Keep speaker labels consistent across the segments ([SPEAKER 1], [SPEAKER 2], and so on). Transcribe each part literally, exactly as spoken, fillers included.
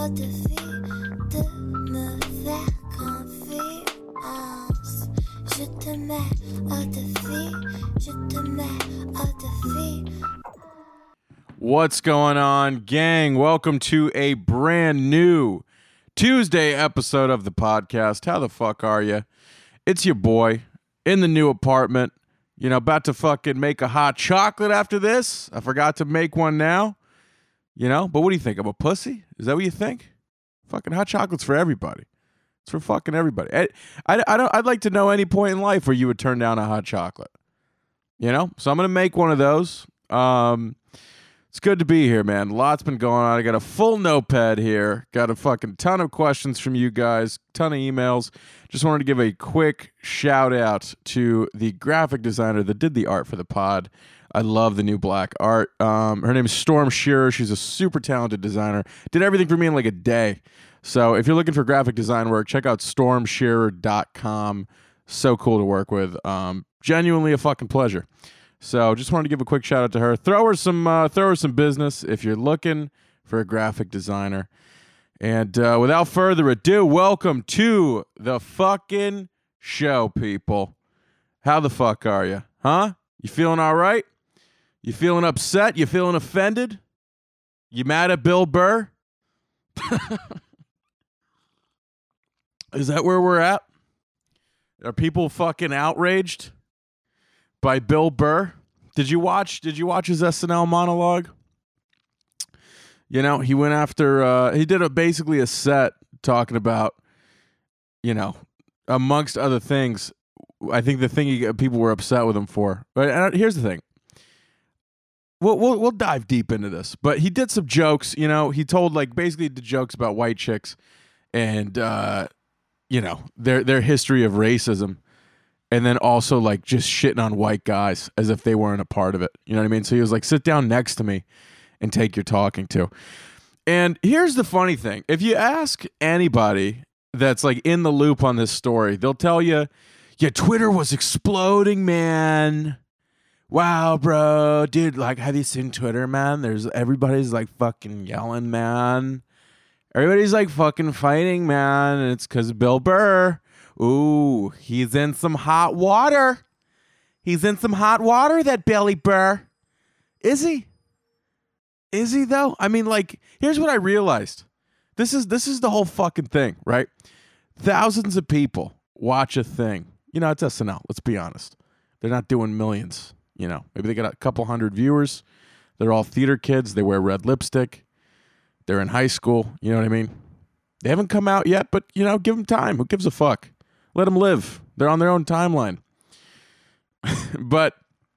[SPEAKER 1] au défi de me faire confiance. Je te mets au défi, je te mets au défi.
[SPEAKER 2] What's going on, gang? Welcome to a brand new Tuesday episode of the podcast. How the fuck are you? It's your boy in the new apartment. You know, about to fucking make a hot chocolate after this. I forgot to make one now. You know, but what do you think? I'm a pussy? Is that what you think? Fucking hot chocolate's for everybody. It's for fucking everybody. I, I, I don't, I'd like to know any point in life where you would turn down a hot chocolate. You know? So I'm going to make one of those. Um... It's good to be here, man. Lots been going on. I got a full notepad here. Got a fucking ton of questions from you guys. Ton of emails. Just wanted to give a quick shout out to the graphic designer that did the art for the pod. I love the new black art. Um, her name is Storm Shearer. She's a super talented designer. Did everything for me in like a day. So if you're looking for graphic design work, check out storm shearer dot com. So cool to work with. Um, genuinely a fucking pleasure. So just wanted to give a quick shout out to her. Throw her some, uh, throw her some business if you're looking for a graphic designer. And uh, without further ado, welcome to the fucking show, people. How the fuck are you? Huh? You feeling all right? You feeling upset? You feeling offended? You mad at Bill Burr? Is that where we're at? Are people fucking outraged by Bill Burr? Did you watch did you watch his S N L monologue? You know, he went after uh, he did a basically a set talking about, you know, amongst other things, I think the thing he, people were upset with him for. But and here's the thing. We'll, we'll we'll dive deep into this, but he did some jokes, you know, he told like basically the jokes about white chicks and uh, you know, their their history of racism. And then also, like, just shitting on white guys as if they weren't a part of it. You know what I mean? So he was like, sit down next to me and take your talking to. And here's the funny thing. If you ask anybody that's, like, in the loop on this story, they'll tell you, yeah, Twitter was exploding, man. Wow, bro. Dude, like, have you seen Twitter, man? There's everybody's, like, fucking yelling, man. Everybody's, like, fucking fighting, man. And it's because of Bill Burr. Ooh, he's in some hot water. He's in some hot water, that Billy Burr. Is he? Is he, though? I mean, like, here's what I realized. This is this is the whole fucking thing, right? Thousands of people watch a thing. You know, it's S N L. Let's be honest. They're not doing millions, you know. Maybe they got a couple hundred viewers. They're all theater kids. They wear red lipstick. They're in high school. You know what I mean? They haven't come out yet, but, you know, give them time. Who gives a fuck? Let them live. They're on their own timeline. But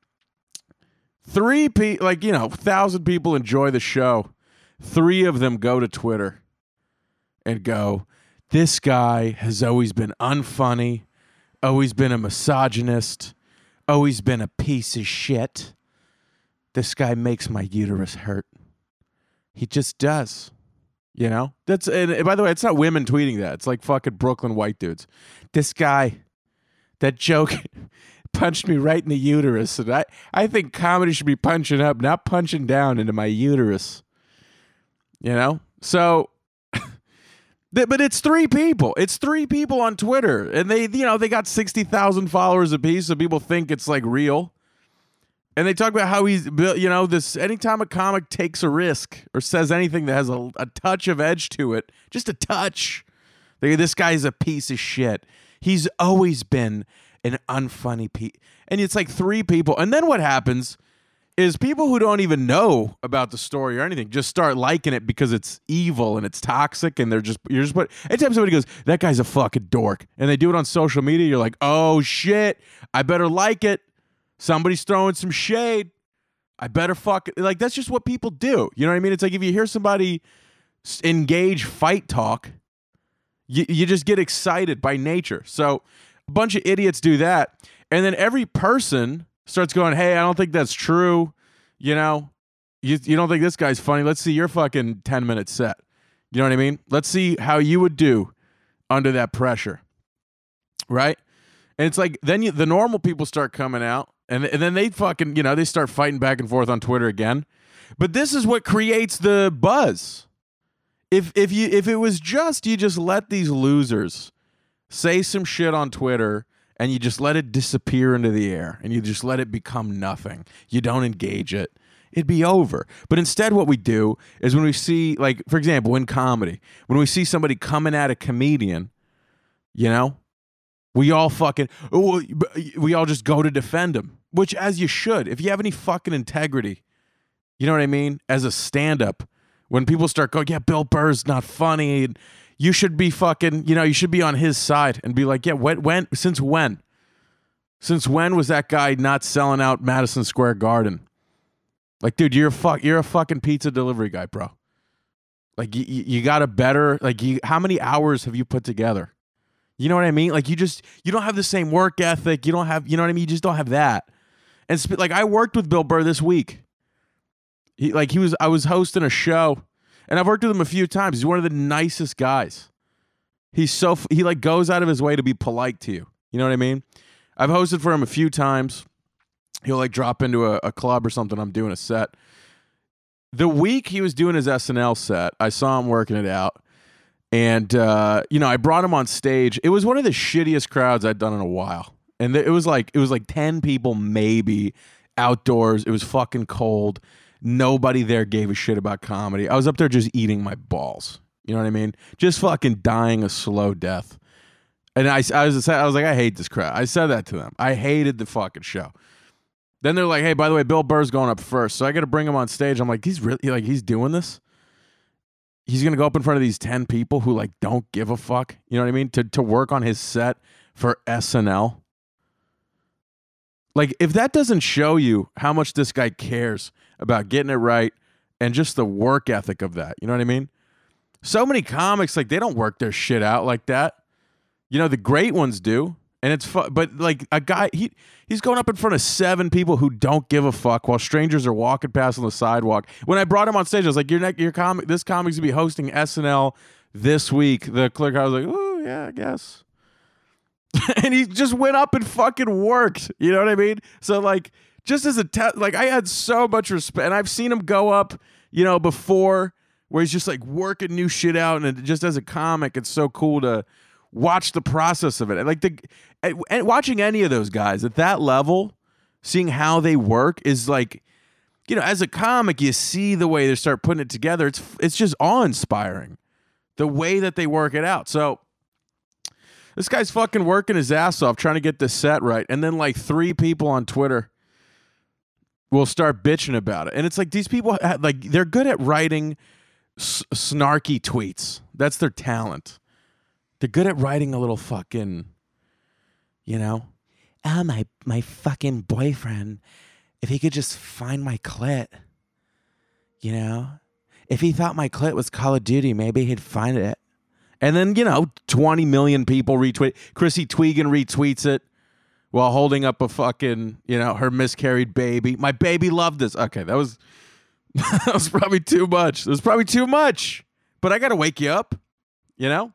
[SPEAKER 2] three people, like, you know, thousand people enjoy the show. Three of them go to Twitter and go, this guy has always been unfunny, always been a misogynist, always been a piece of shit. This guy makes my uterus hurt. He just does. You know, that's, and by the way, it's not women tweeting that. It's like fucking Brooklyn white dudes. This guy, that joke punched me right in the uterus. And I, I think comedy should be punching up, not punching down into my uterus. You know? So, but it's three people. It's three people on Twitter. And they, you know, they got sixty thousand followers apiece. So people think it's like real. And they talk about how he's, you know, this, anytime a comic takes a risk or says anything that has a, a touch of edge to it, just a touch, they, this guy's a piece of shit. He's always been an unfunny piece. And it's like three people. And then what happens is people who don't even know about the story or anything just start liking it because it's evil and it's toxic. And they're just, you're just, but anytime somebody goes, that guy's a fucking dork, and they do it on social media, you're like, oh shit, I better like it. Somebody's throwing some shade. I better fuck it. Like, that's just what people do. You know what I mean? It's like if you hear somebody engage fight talk, you, you just get excited by nature. So a bunch of idiots do that. And then every person starts going, hey, I don't think that's true. You know, you, you don't think this guy's funny. Let's see your fucking ten minute set. You know what I mean? Let's see how you would do under that pressure. Right? And it's like, then you, the normal people start coming out. And, and then they fucking, you know, they start fighting back and forth on Twitter again. But this is what creates the buzz. If if you if it was just you just let these losers say some shit on Twitter and you just let it disappear into the air and you just let it become nothing. You don't engage it. It'd be over. But instead what we do is when we see, like, for example, in comedy, when we see somebody coming at a comedian, you know, we all fucking, we all just go to defend him, which as you should. If you have any fucking integrity, you know what I mean? As a stand-up, when people start going, yeah, Bill Burr's not funny, and you should be fucking, you know, you should be on his side and be like, yeah, when, when, since when? Since when was that guy not selling out Madison Square Garden? Like, dude, you're a fuck, you're a fucking pizza delivery guy, bro. Like, you, you got a better, like, you, how many hours have you put together? You know what I mean? Like, you just, you don't have the same work ethic. You don't have, you know what I mean? You just don't have that. And sp- like, I worked with Bill Burr this week. He, like, he was, I was hosting a show, and I've worked with him a few times. He's one of the nicest guys. He's so, he like goes out of his way to be polite to you. You know what I mean? I've hosted for him a few times. He'll like drop into a, a club or something. I'm doing a set. The week he was doing his S N L set, I saw him working it out. And, uh, you know, I brought him on stage. It was one of the shittiest crowds I'd done in a while. And th- it was like, it was like ten people maybe outdoors. It was fucking cold. Nobody there gave a shit about comedy. I was up there just eating my balls. You know what I mean? Just fucking dying a slow death. And I, I, was, I was like, I hate this crowd. I said that to them. I hated the fucking show. Then they're like, hey, by the way, Bill Burr's going up first. So I got to bring him on stage. I'm like, he's really, like, he's doing this? He's going to go up in front of these ten people who, like, don't give a fuck? You know what I mean? To, to work on his set for S N L? Like, if that doesn't show you how much this guy cares about getting it right and just the work ethic of that, you know what I mean? So many comics, like, they don't work their shit out like that. You know, the great ones do. And it's fun, but like a guy, he he's going up in front of seven people who don't give a fuck while strangers are walking past on the sidewalk. When I brought him on stage, I was like, "Your neck, your comic, this comic's gonna be hosting S N L this week." The clerk, I was like, "Oh yeah, I guess." And he just went up and fucking worked. You know what I mean? So like, just as a test, like I had so much respect, and I've seen him go up, you know, before where he's just like working new shit out, and it, just as a comic, it's so cool to watch the process of it. And like the and watching any of those guys at that level, seeing how they work is like, you know, as a comic, you see the way they start putting it together. It's it's just awe-inspiring, the way that they work it out. So this guy's fucking working his ass off trying to get this set right, and then like three people on Twitter will start bitching about it. And it's like these people, like, they're good at writing s- snarky tweets. That's their talent. They're good at writing a little fucking, you know, oh, my, my fucking boyfriend, if he could just find my clit, you know, if he thought my clit was Call of Duty, maybe he'd find it. And then, you know, twenty million people retweet. Chrissy Teigen retweets it while holding up a fucking, you know, her miscarried baby. My baby loved this. Okay, that was, that was probably too much. That was probably too much. But I got to wake you up, you know?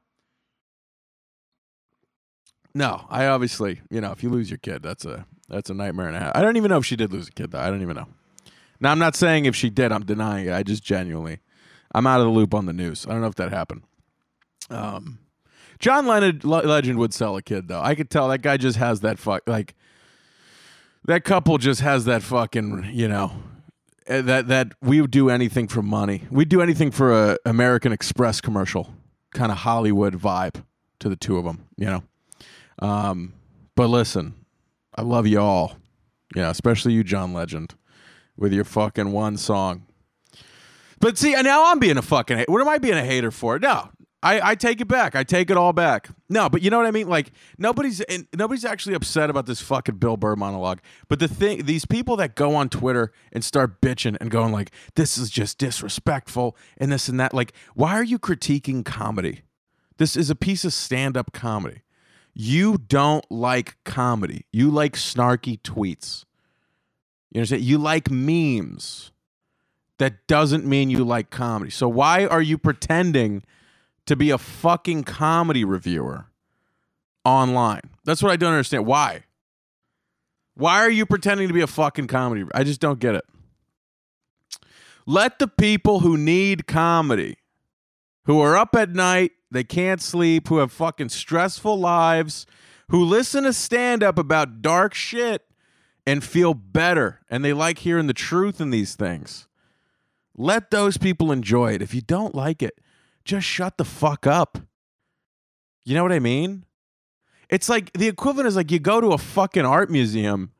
[SPEAKER 2] No, I obviously, you know, if you lose your kid, that's a that's a nightmare and a half. I don't even know if she did lose a kid, though. I don't even know. Now, I'm not saying if she did, I'm denying it. I just genuinely, I'm out of the loop on the news. I don't know if that happened. Um, John Lennon, Le- Legend would sell a kid, though. I could tell that guy just has that fuck, like, that couple just has that fucking, you know, that that we would do anything for money. We'd do anything for a American Express commercial, kind of Hollywood vibe to the two of them, you know. Um, but listen, I love you all, you know, especially you, John Legend, with your fucking one song. But see, now I'm being a fucking, what am I being a hater for? No, I, I take it back. I take it all back. No, but you know what I mean? Like, nobody's nobody's actually upset about this fucking Bill Burr monologue. But the thing, these people that go on Twitter and start bitching and going like, this is just disrespectful and this and that. Like, why are you critiquing comedy? This is a piece of stand-up comedy. You don't like comedy. You like snarky tweets. You understand? You like memes. That doesn't mean you like comedy. So why are you pretending to be a fucking comedy reviewer online? That's what I don't understand. Why? Why are you pretending to be a fucking comedy? I just don't get it. Let the people who need comedy, who are up at night, they can't sleep, who have fucking stressful lives, who listen to stand-up about dark shit and feel better, and they like hearing the truth in these things. Let those people enjoy it. If you don't like it, just shut the fuck up. You know what I mean? It's like, the equivalent is like you go to a fucking art museum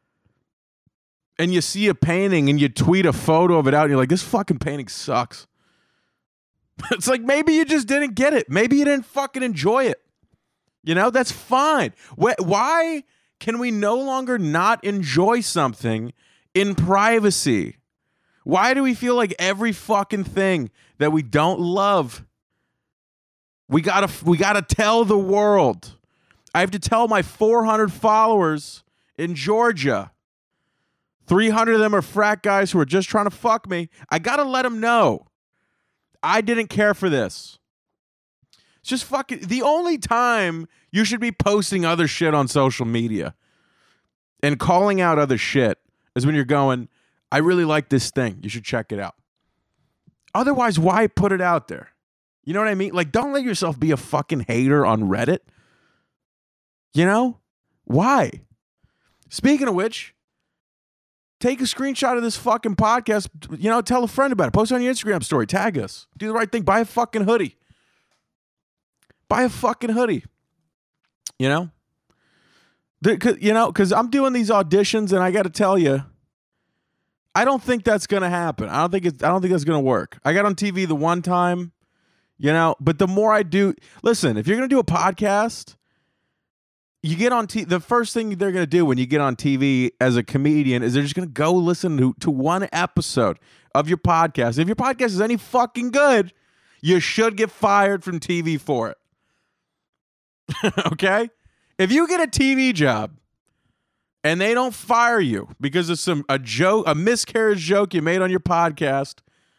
[SPEAKER 2] and you see a painting and you tweet a photo of it out and you're like, this fucking painting sucks. It's like, maybe you just didn't get it. Maybe you didn't fucking enjoy it. You know, that's fine. Why can we no longer not enjoy something in privacy? Why do we feel like every fucking thing that we don't love, we gotta, we gotta tell the world? I have to tell my four hundred followers in Georgia. three hundred of them are frat guys who are just trying to fuck me. I got to let them know I didn't care for this. It's just fucking, the only time you should be posting other shit on social media and calling out other shit is when you're going, I really like this thing. You should check it out. Otherwise, why put it out there? You know what I mean? Like, don't let yourself be a fucking hater on Reddit. You know? Why? Speaking of which, take a screenshot of this fucking podcast. You know, tell a friend about it. Post it on your Instagram story. Tag us. Do the right thing. Buy a fucking hoodie. Buy a fucking hoodie. You know? The, you know, because I'm doing these auditions, and I got to tell you, I don't think that's going to happen. I don't think it's, I don't think that's going to work. I got on T V the one time, you know, but the more I do, listen, if you're going to do a podcast, you get on T V, the first thing they're going to do when you get on T V as a comedian is they're just going to go listen to, to one episode of your podcast. If your podcast is any fucking good, you should get fired from T V for it. Okay? If you get a T V job and they don't fire you because of some a joke, a miscarriage joke you made on your podcast,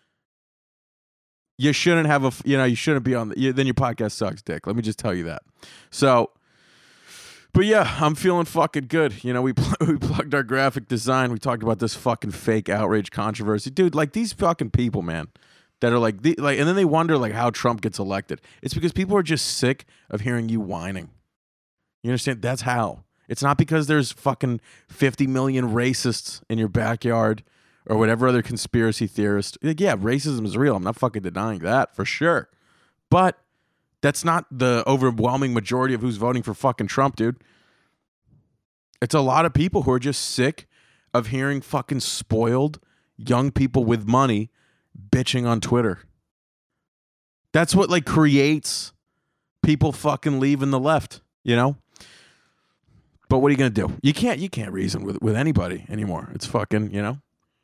[SPEAKER 2] you shouldn't have a, you know, you shouldn't be on the, you, then your podcast sucks, dick. Let me just tell you that. So, but yeah, I'm feeling fucking good. You know, we pl- we plugged our graphic design. We talked about this fucking fake outrage controversy, dude. Like these fucking people, man, that are like, the, like, and then they wonder like how Trump gets elected. It's because people are just sick of hearing you whining. You understand? That's how. It's not because there's fucking fifty million racists in your backyard or whatever other conspiracy theorist. Like, yeah, racism is real. I'm not fucking denying that for sure. But that's not the overwhelming majority of who's voting for fucking Trump, dude. It's a lot of people who are just sick of hearing fucking spoiled young people with money bitching on Twitter. That's what like creates people fucking leaving the left, you know? But what are you gonna do? You can't you can't reason with, with anybody anymore. It's fucking, you know?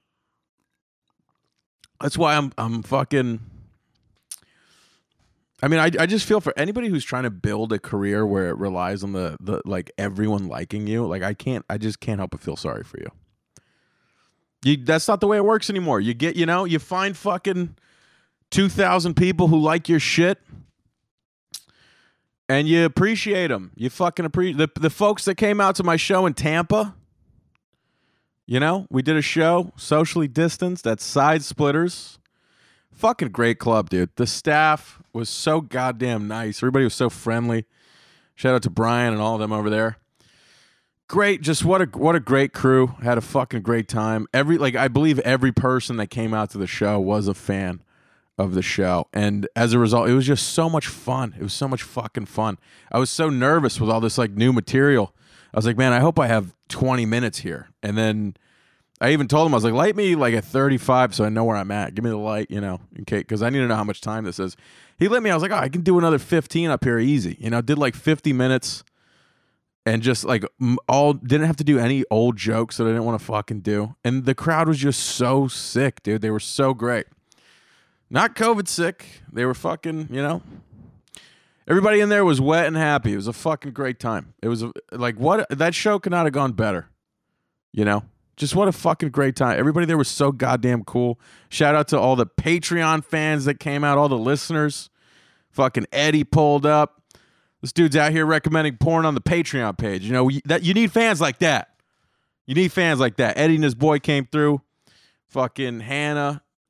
[SPEAKER 2] That's why I'm I'm fucking I mean, I I just feel for anybody who's trying to build a career where it relies on the, the like everyone liking you. Like I can't, I just can't help but feel sorry for you. You that's not the way it works anymore. You get, you know, you find fucking two thousand people who like your shit, and you appreciate them. You fucking appreciate the the folks that came out to my show in Tampa. You know, we did a show socially distanced at Side Splitters. Fucking great club, dude. The staff was so goddamn nice. Everybody was so friendly. Shout out to Brian and all of them over there. Great, just what a what a great crew. Had a fucking great time. Every like I believe every person that came out to the show was a fan of the show. And as a result, it was just so much fun. It was so much fucking fun. I was so nervous with all this like new material. I was like, man, I hope I have twenty minutes here. And then I even told him, I was like, light me like at thirty-five so I know where I'm at. Give me the light, you know, in case, because I need to know how much time this is. He lit me. I was like, oh, I can do another fifteen up here easy. You know, did like fifty minutes and just like all, didn't have to do any old jokes that I didn't want to fucking do. And the crowd was just so sick, dude. They were so great. Not COVID sick. They were fucking, you know, everybody in there was wet and happy. It was a fucking great time. It was a, like, what, that show could not have gone better, you know? Just what a fucking great time. Everybody there was so goddamn cool. Shout out to all the Patreon fans that came out, all the listeners. Fucking Eddie pulled up. This dude's out here recommending porn on the Patreon page. You know, that you need fans like that. You need fans like that. Eddie and his boy came through. Fucking Hannah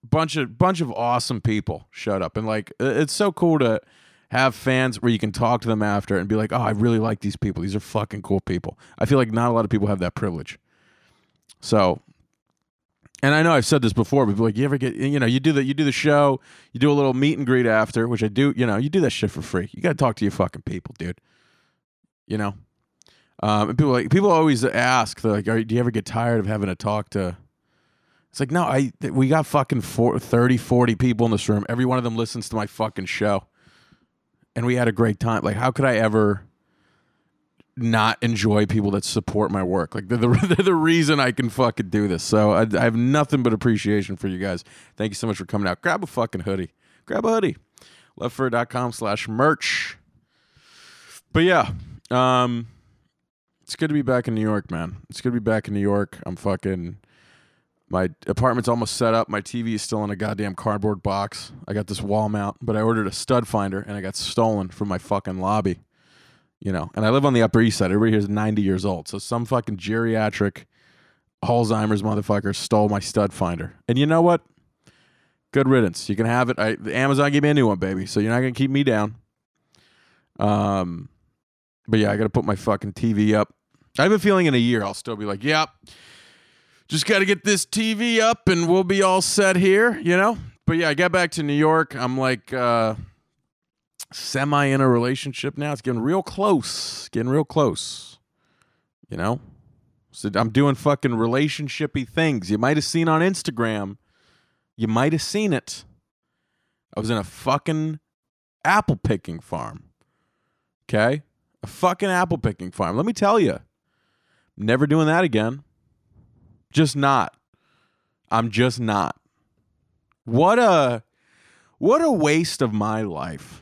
[SPEAKER 2] bunch of bunch of awesome people showed up, and like it's so cool to have fans where you can talk to them after and be like, oh, I really like these people. These are fucking cool people. I feel like not a lot of people have that privilege. So, and I know I've said this before, but like, you ever get, you know, you do the you do the show, you do a little meet and greet after, which I do. You know, you do that shit for free. You got to talk to your fucking people, dude. You know, um, and people like people always ask, they're like, Are, do you ever get tired of having to talk to? It's like, no, I we got fucking four, thirty, forty people in this room. Every one of them listens to my fucking show. And we had a great time. Like, how could I ever not enjoy people that support my work? Like, they're the, they're the reason I can fucking do this. So I, I have nothing but appreciation for you guys. Thank you so much for coming out. Grab a fucking hoodie. Grab a hoodie. leftfur.com slash merch. But yeah, um, it's good to be back in New York, man. It's good to be back in New York. I'm fucking... My apartment's almost set up. My T V is still in a goddamn cardboard box. I got this wall mount, but I ordered a stud finder, and I got stolen from my fucking lobby. You know, and I live on the Upper East Side. Everybody here is ninety years old. So some fucking geriatric Alzheimer's motherfucker stole my stud finder. And you know what? Good riddance. You can have it. I, Amazon gave me a new one, baby. So you're not going to keep me down. Um, But yeah, I got to put my fucking T V up. I have a feeling in a year I'll still be like, yep. Yeah, just got to get this T V up and we'll be all set here, you know? But yeah, I got back to New York. I'm like uh, semi in a relationship now. It's getting real close. Getting real close. You know? So I'm doing fucking relationship-y things. You might have seen on Instagram. You might have seen it. I was in a fucking apple picking farm. Okay? A fucking apple picking farm. Let me tell you. Never doing that again. Just not. I'm just not. What a what a waste of my life.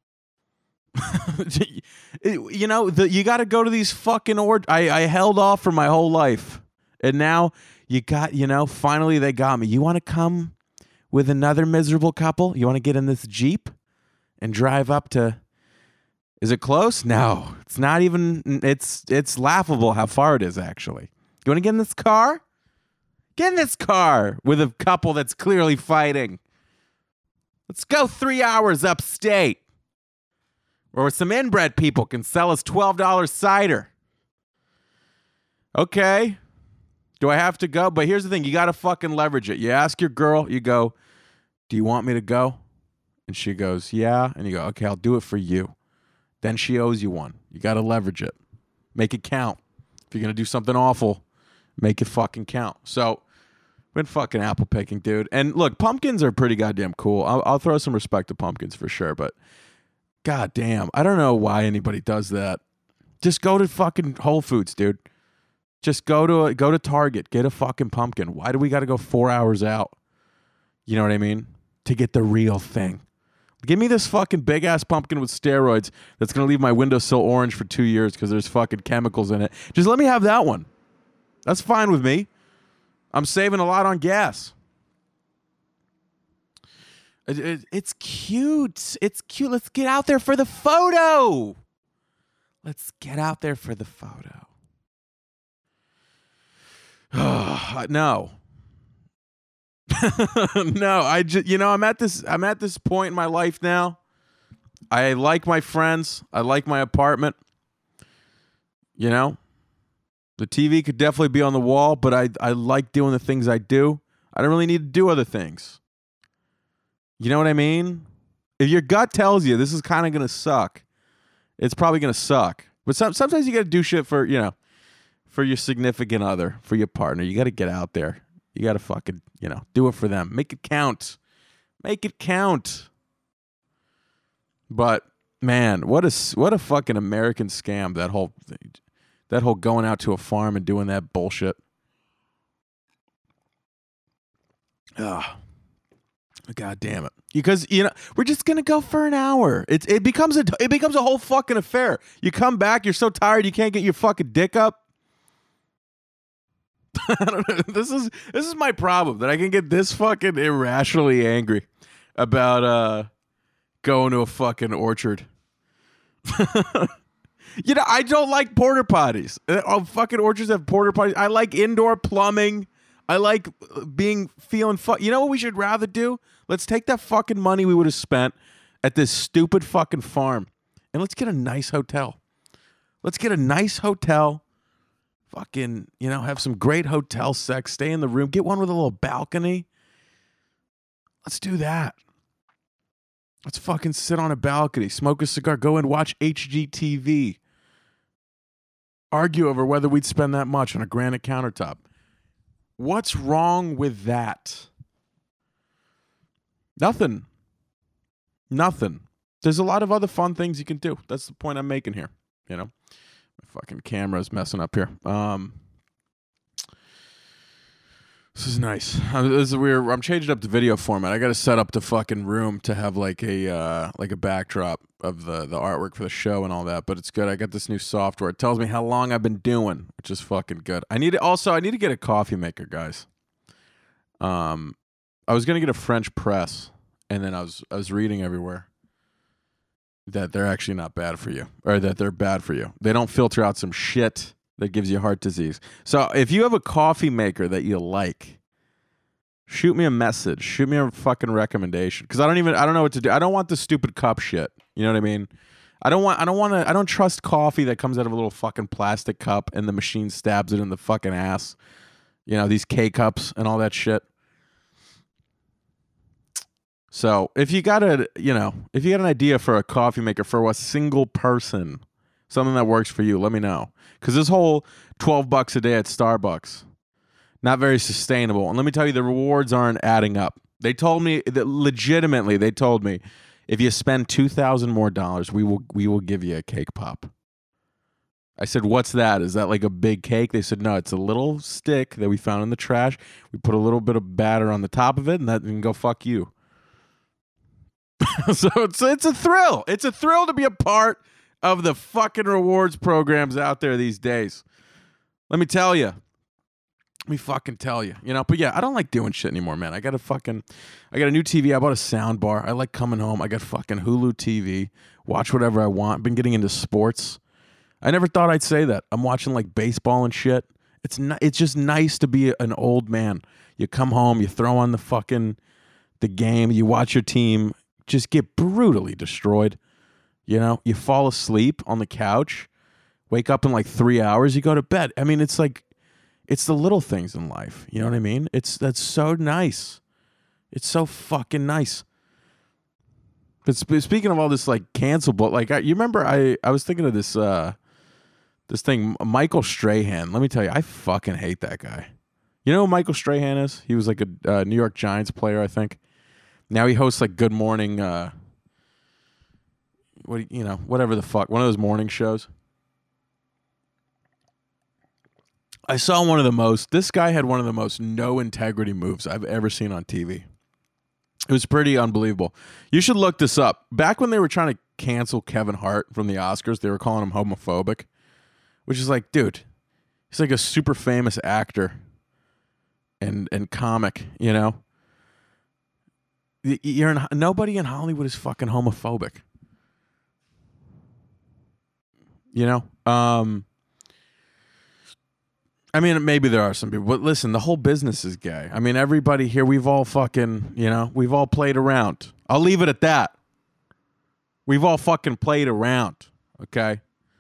[SPEAKER 2] You know, the, you got to go to these fucking ord. I, I held off for my whole life. And now you got, you know, finally they got me. You want to come with another miserable couple? You want to get in this Jeep and drive up to... Is it close? No. It's not even... It's, it's laughable how far it is, actually. You want to get in this car? Get in this car with a couple that's clearly fighting. Let's go three hours upstate where some inbred people can sell us twelve dollars cider. Okay. Do I have to go? But here's the thing. You got to fucking leverage it. You ask your girl, you go, do you want me to go? And she goes, yeah. And you go, okay, I'll do it for you. Then she owes you one. You got to leverage it. Make it count. If you're going to do something awful, make it fucking count. So, been fucking apple picking, dude. And look, pumpkins are pretty goddamn cool. I'll, I'll throw some respect to pumpkins for sure. But, goddamn, I don't know why anybody does that. Just go to fucking Whole Foods, dude. Just go to a, go to Target. Get a fucking pumpkin. Why do we got to go four hours out? You know what I mean? To get the real thing. Give me this fucking big-ass pumpkin with steroids that's going to leave my windowsill orange for two years because there's fucking chemicals in it. Just let me have that one. That's fine with me. I'm saving a lot on gas. It, it, it's cute. It's cute. Let's get out there for the photo. Let's get out there for the photo. No. No, I just, you know, I'm at this I'm at this point in my life now. I like my friends. I like my apartment. You know? The T V could definitely be on the wall, but I I like doing the things I do. I don't really need to do other things. You know what I mean? If your gut tells you this is kind of going to suck, it's probably going to suck. But some, sometimes you got to do shit for, you know, for your significant other, for your partner. You got to get out there. You got to fucking, you know, do it for them. Make it count. Make it count. But, man, what a, what a fucking American scam, that whole thing. That whole going out to a farm and doing that bullshit. Ugh. God damn it. Because, you know, we're just going to go for an hour. It, it, becomes a, it becomes a whole fucking affair. You come back, you're so tired you can't get your fucking dick up. I don't know. This is this is my problem, that I can get this fucking irrationally angry about uh, going to a fucking orchard. You know, I don't like porta potties. Oh, fucking orchards have porta potties. I like indoor plumbing. I like being feeling fu- You know what we should rather do? Let's take that fucking money we would have spent at this stupid fucking farm and let's get a nice hotel. Let's get a nice hotel. Fucking, you know, have some great hotel sex. Stay in the room. Get one with a little balcony. Let's do that. Let's fucking sit on a balcony, smoke a cigar, go and watch H G T V. Argue over whether we'd spend that much on a granite countertop. What's wrong with that? Nothing. Nothing. There's a lot of other fun things you can do. That's the point I'm making here. You know, my fucking camera's messing up here. Um, this is nice. Uh, this is weird. I'm changing up the video format. I got to set up the fucking room to have like a uh, like a backdrop of the the artwork for the show and all that. But it's good. I got this new software. It tells me how long I've been doing, which is fucking good. I need to, also I need to get a coffee maker, guys. Um, I was gonna get a French press, and then I was I was reading everywhere that they're actually not bad for you, or that they're bad for you. They don't filter out some shit that gives you heart disease. So if you have a coffee maker that you like, shoot me a message. Shoot me a fucking recommendation. Because I don't even I don't know what to do. I don't want the stupid cup shit. You know what I mean? I don't want I don't want to I don't trust coffee that comes out of a little fucking plastic cup and the machine stabs it in the fucking ass. You know, these K cups and all that shit. So if you got a, you know, if you got an idea for a coffee maker for a single person, something that works for you, let me know. Because this whole twelve bucks a day at Starbucks, not very sustainable. And let me tell you, the rewards aren't adding up. They told me that legitimately, they told me, if you spend two thousand more dollars, we will we will give you a cake pop. I said, what's that? Is that like a big cake? They said, no, it's a little stick that we found in the trash. We put a little bit of batter on the top of it, and that can go fuck you. So it's it's a thrill. It's a thrill to be a part of the fucking rewards programs out there these days. Let me tell you. Let me fucking tell you. You know, but yeah, I don't like doing shit anymore, man. I got a fucking, I got a new T V. I bought a sound bar. I like coming home. I got fucking Hulu T V. Watch whatever I want. Been getting into sports. I never thought I'd say that. I'm watching like baseball and shit. It's not, it's just nice to be an old man. You come home, you throw on the fucking, the game, you watch your team just get brutally destroyed. You know, you fall asleep on the couch, wake up in like three hours, you go to bed. I mean, it's like, it's the little things in life. You know what I mean? It's, that's so nice. It's so fucking nice. But sp- speaking of all this like cancelable, like I, you remember I, I was thinking of this, uh, this thing, Michael Strahan. Let me tell you, I fucking hate that guy. You know who Michael Strahan is? He was like a uh, New York Giants player, I think. Now he hosts like Good Morning, uh, what you know, whatever the fuck, one of those morning shows. I saw one of the most. This guy had one of the most no integrity moves I've ever seen on T V. It was pretty unbelievable. You should look this up. Back when they were trying to cancel Kevin Hart from the Oscars, they were calling him homophobic, which is like, dude, he's like a super famous actor and and comic, you know. You're in, nobody in Hollywood is fucking homophobic. You know? Um, I mean, maybe there are some people, but listen, the whole business is gay. I mean, everybody here, we've all fucking, you know, we've all played around. I'll leave it at that. We've all fucking played around, okay?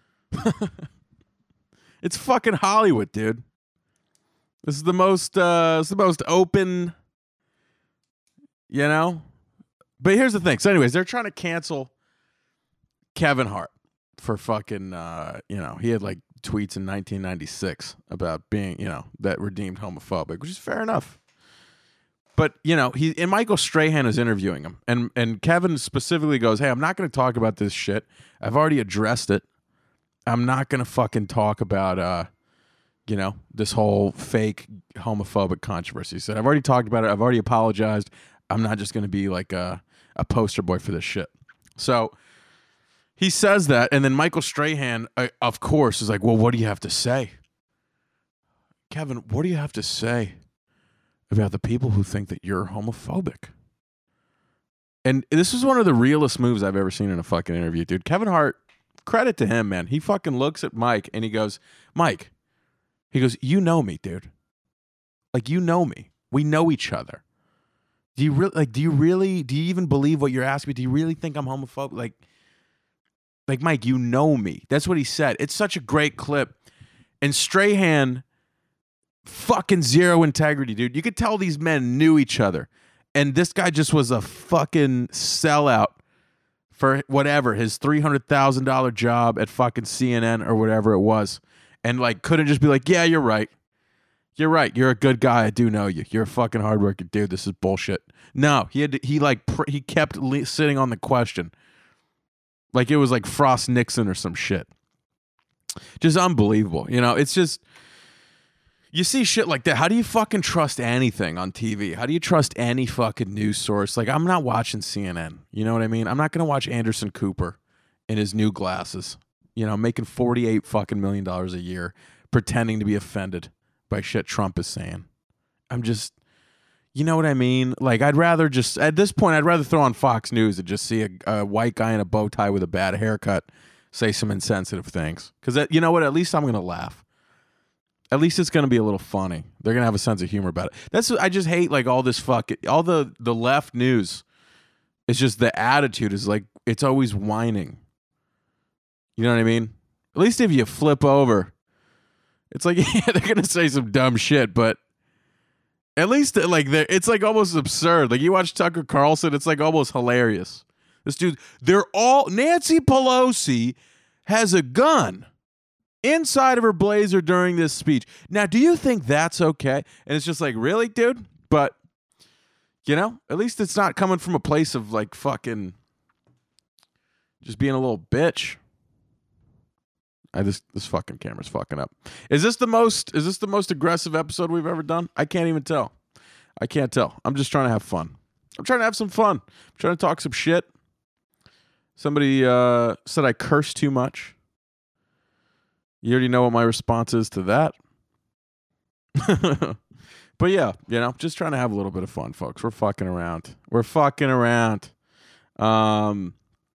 [SPEAKER 2] It's fucking Hollywood, dude. This is the most, uh, it's the most open... You know? But here's the thing. So anyways, they're trying to cancel Kevin Hart for fucking, uh, you know, he had like tweets in nineteen ninety-six about being, you know, that were deemed homophobic, which is fair enough. But, you know, he and Michael Strahan is interviewing him. And, and Kevin specifically goes, hey, I'm not going to talk about this shit. I've already addressed it. I'm not going to fucking talk about, uh, you know, this whole fake homophobic controversy. He said, I've already talked about it. I've already apologized. I'm not just going to be like a, a poster boy for this shit. So he says that, and then Michael Strahan, uh, of course, is like, well, what do you have to say? Kevin, what do you have to say about the people who think that you're homophobic? And this is one of the realest moves I've ever seen in a fucking interview, dude. Kevin Hart, credit to him, man. He fucking looks at Mike, and he goes, Mike, he goes, you know me, dude. Like, you know me. We know each other. Do you really, like, do you really, do you even believe what you're asking me? Do you really think I'm homophobic? Like, like, Mike, you know me. That's what he said. It's such a great clip. And Strahan, fucking zero integrity, dude. You could tell these men knew each other. And this guy just was a fucking sellout for whatever, his three hundred thousand dollars job at fucking C N N or whatever it was. And, like, couldn't just be like, yeah, you're right. You're right. You're a good guy. I do know you. You're a fucking hardworking dude. This is bullshit. No, he had to, he like pr- he kept le- sitting on the question, like it was like Frost Nixon or some shit. Just unbelievable. You know, it's just, you see shit like that. How do you fucking trust anything on T V? How do you trust any fucking news source? Like, I'm not watching C N N. You know what I mean? I'm not gonna watch Anderson Cooper in his new glasses. You know, making forty-eight fucking million dollars a year, pretending to be offended by shit Trump is saying. I'm just, you know what I mean? Like, I'd rather just, at this point, I'd rather throw on Fox News and just see a, a white guy in a bow tie with a bad haircut say some insensitive things. Because, you know what? At least I'm going to laugh. At least it's going to be a little funny. They're going to have a sense of humor about it. That's, I just hate, like, all this fuck, all the, the left news. It's just the attitude is, like, it's always whining. You know what I mean? At least if you flip over, it's like, yeah, they're going to say some dumb shit, but at least, like, it's like almost absurd. Like, you watch Tucker Carlson, it's like almost hilarious. This dude, they're all, Nancy Pelosi has a gun inside of her blazer during this speech. Now, do you think that's okay? And it's just like, really, dude? But, you know, at least it's not coming from a place of, like, fucking just being a little bitch. I just, this fucking camera's fucking up. Is this the most, is this the most aggressive episode we've ever done? I can't even tell. I can't tell. I'm just trying to have fun. I'm trying to have some fun. I'm trying to talk some shit. Somebody uh, said I curse too much. You already know what my response is to that. But yeah, you know, just trying to have a little bit of fun, folks. We're fucking around. We're fucking around. Um,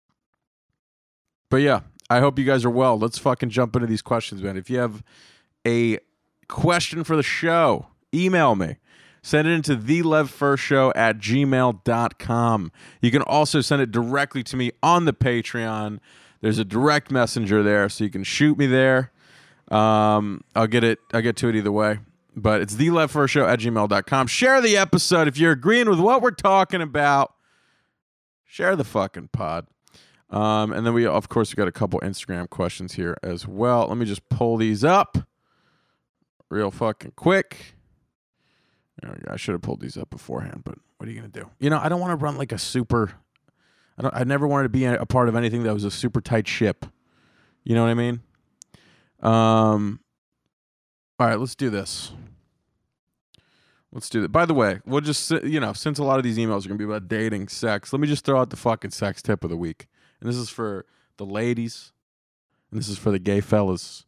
[SPEAKER 2] but yeah. I hope you guys are well. Let's fucking jump into these questions, man. If you have a question for the show, email me. Send it into the lev first show at gmail dot com. You can also send it directly to me on the Patreon. There's a direct messenger there, so you can shoot me there. Um, I'll get it. I'll get to it either way. But it's the lev first show at gmail dot com. Share the episode if you're agreeing with what we're talking about. Share the fucking pod. Um, and then we, of course, we got a couple Instagram questions here as well. Let me just pull these up real fucking quick. There we go. I should have pulled these up beforehand, but what are you going to do? You know, I don't want to run like a super, I don't, I never wanted to be a part of anything that was a super tight ship. You know what I mean? Um, all right, let's do this. Let's do that. By the way, we'll just, you know, since a lot of these emails are going to be about dating, sex, let me just throw out the fucking sex tip of the week. And this is for the ladies, and this is for the gay fellas.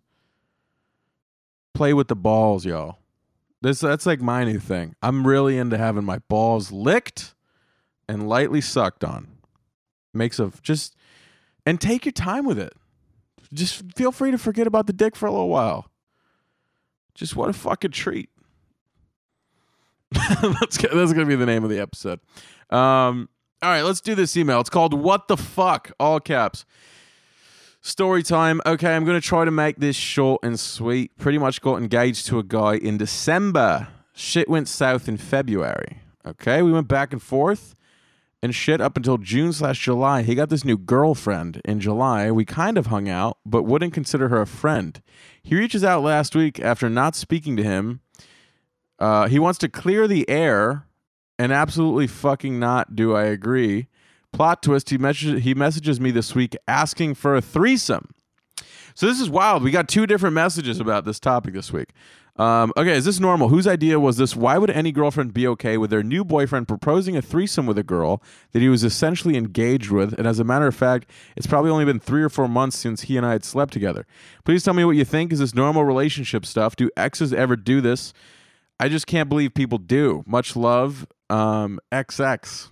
[SPEAKER 2] Play with the balls, y'all. This That's like my new thing. I'm really into having my balls licked and lightly sucked on. Makes a, just, and take your time with it. Just feel free to forget about the dick for a little while. Just what a fucking treat. that's, that's going to be the name of the episode. Um... All right, let's do this email. It's called What the Fuck, all caps. Story time. Okay, I'm going to try to make this short and sweet. Pretty much got engaged to a guy in December. Shit went south in February. Okay, we went back and forth and shit up until June slash July. He got this new girlfriend in July. We kind of hung out, but wouldn't consider her a friend. He reaches out last week after not speaking to him. Uh, he wants to clear the air. And absolutely fucking not do I agree. Plot twist, he, messages, he messages me this week asking for a threesome. So this is wild. We got two different messages about this topic this week. Um, okay, is this normal? Whose idea was this? Why would any girlfriend be okay with their new boyfriend proposing a threesome with a girl that he was essentially engaged with? And as a matter of fact, it's probably only been three or four months since he and I had slept together. Please tell me what you think. Is this normal relationship stuff? Do exes ever do this? I just can't believe people do. Much love. Um, X X.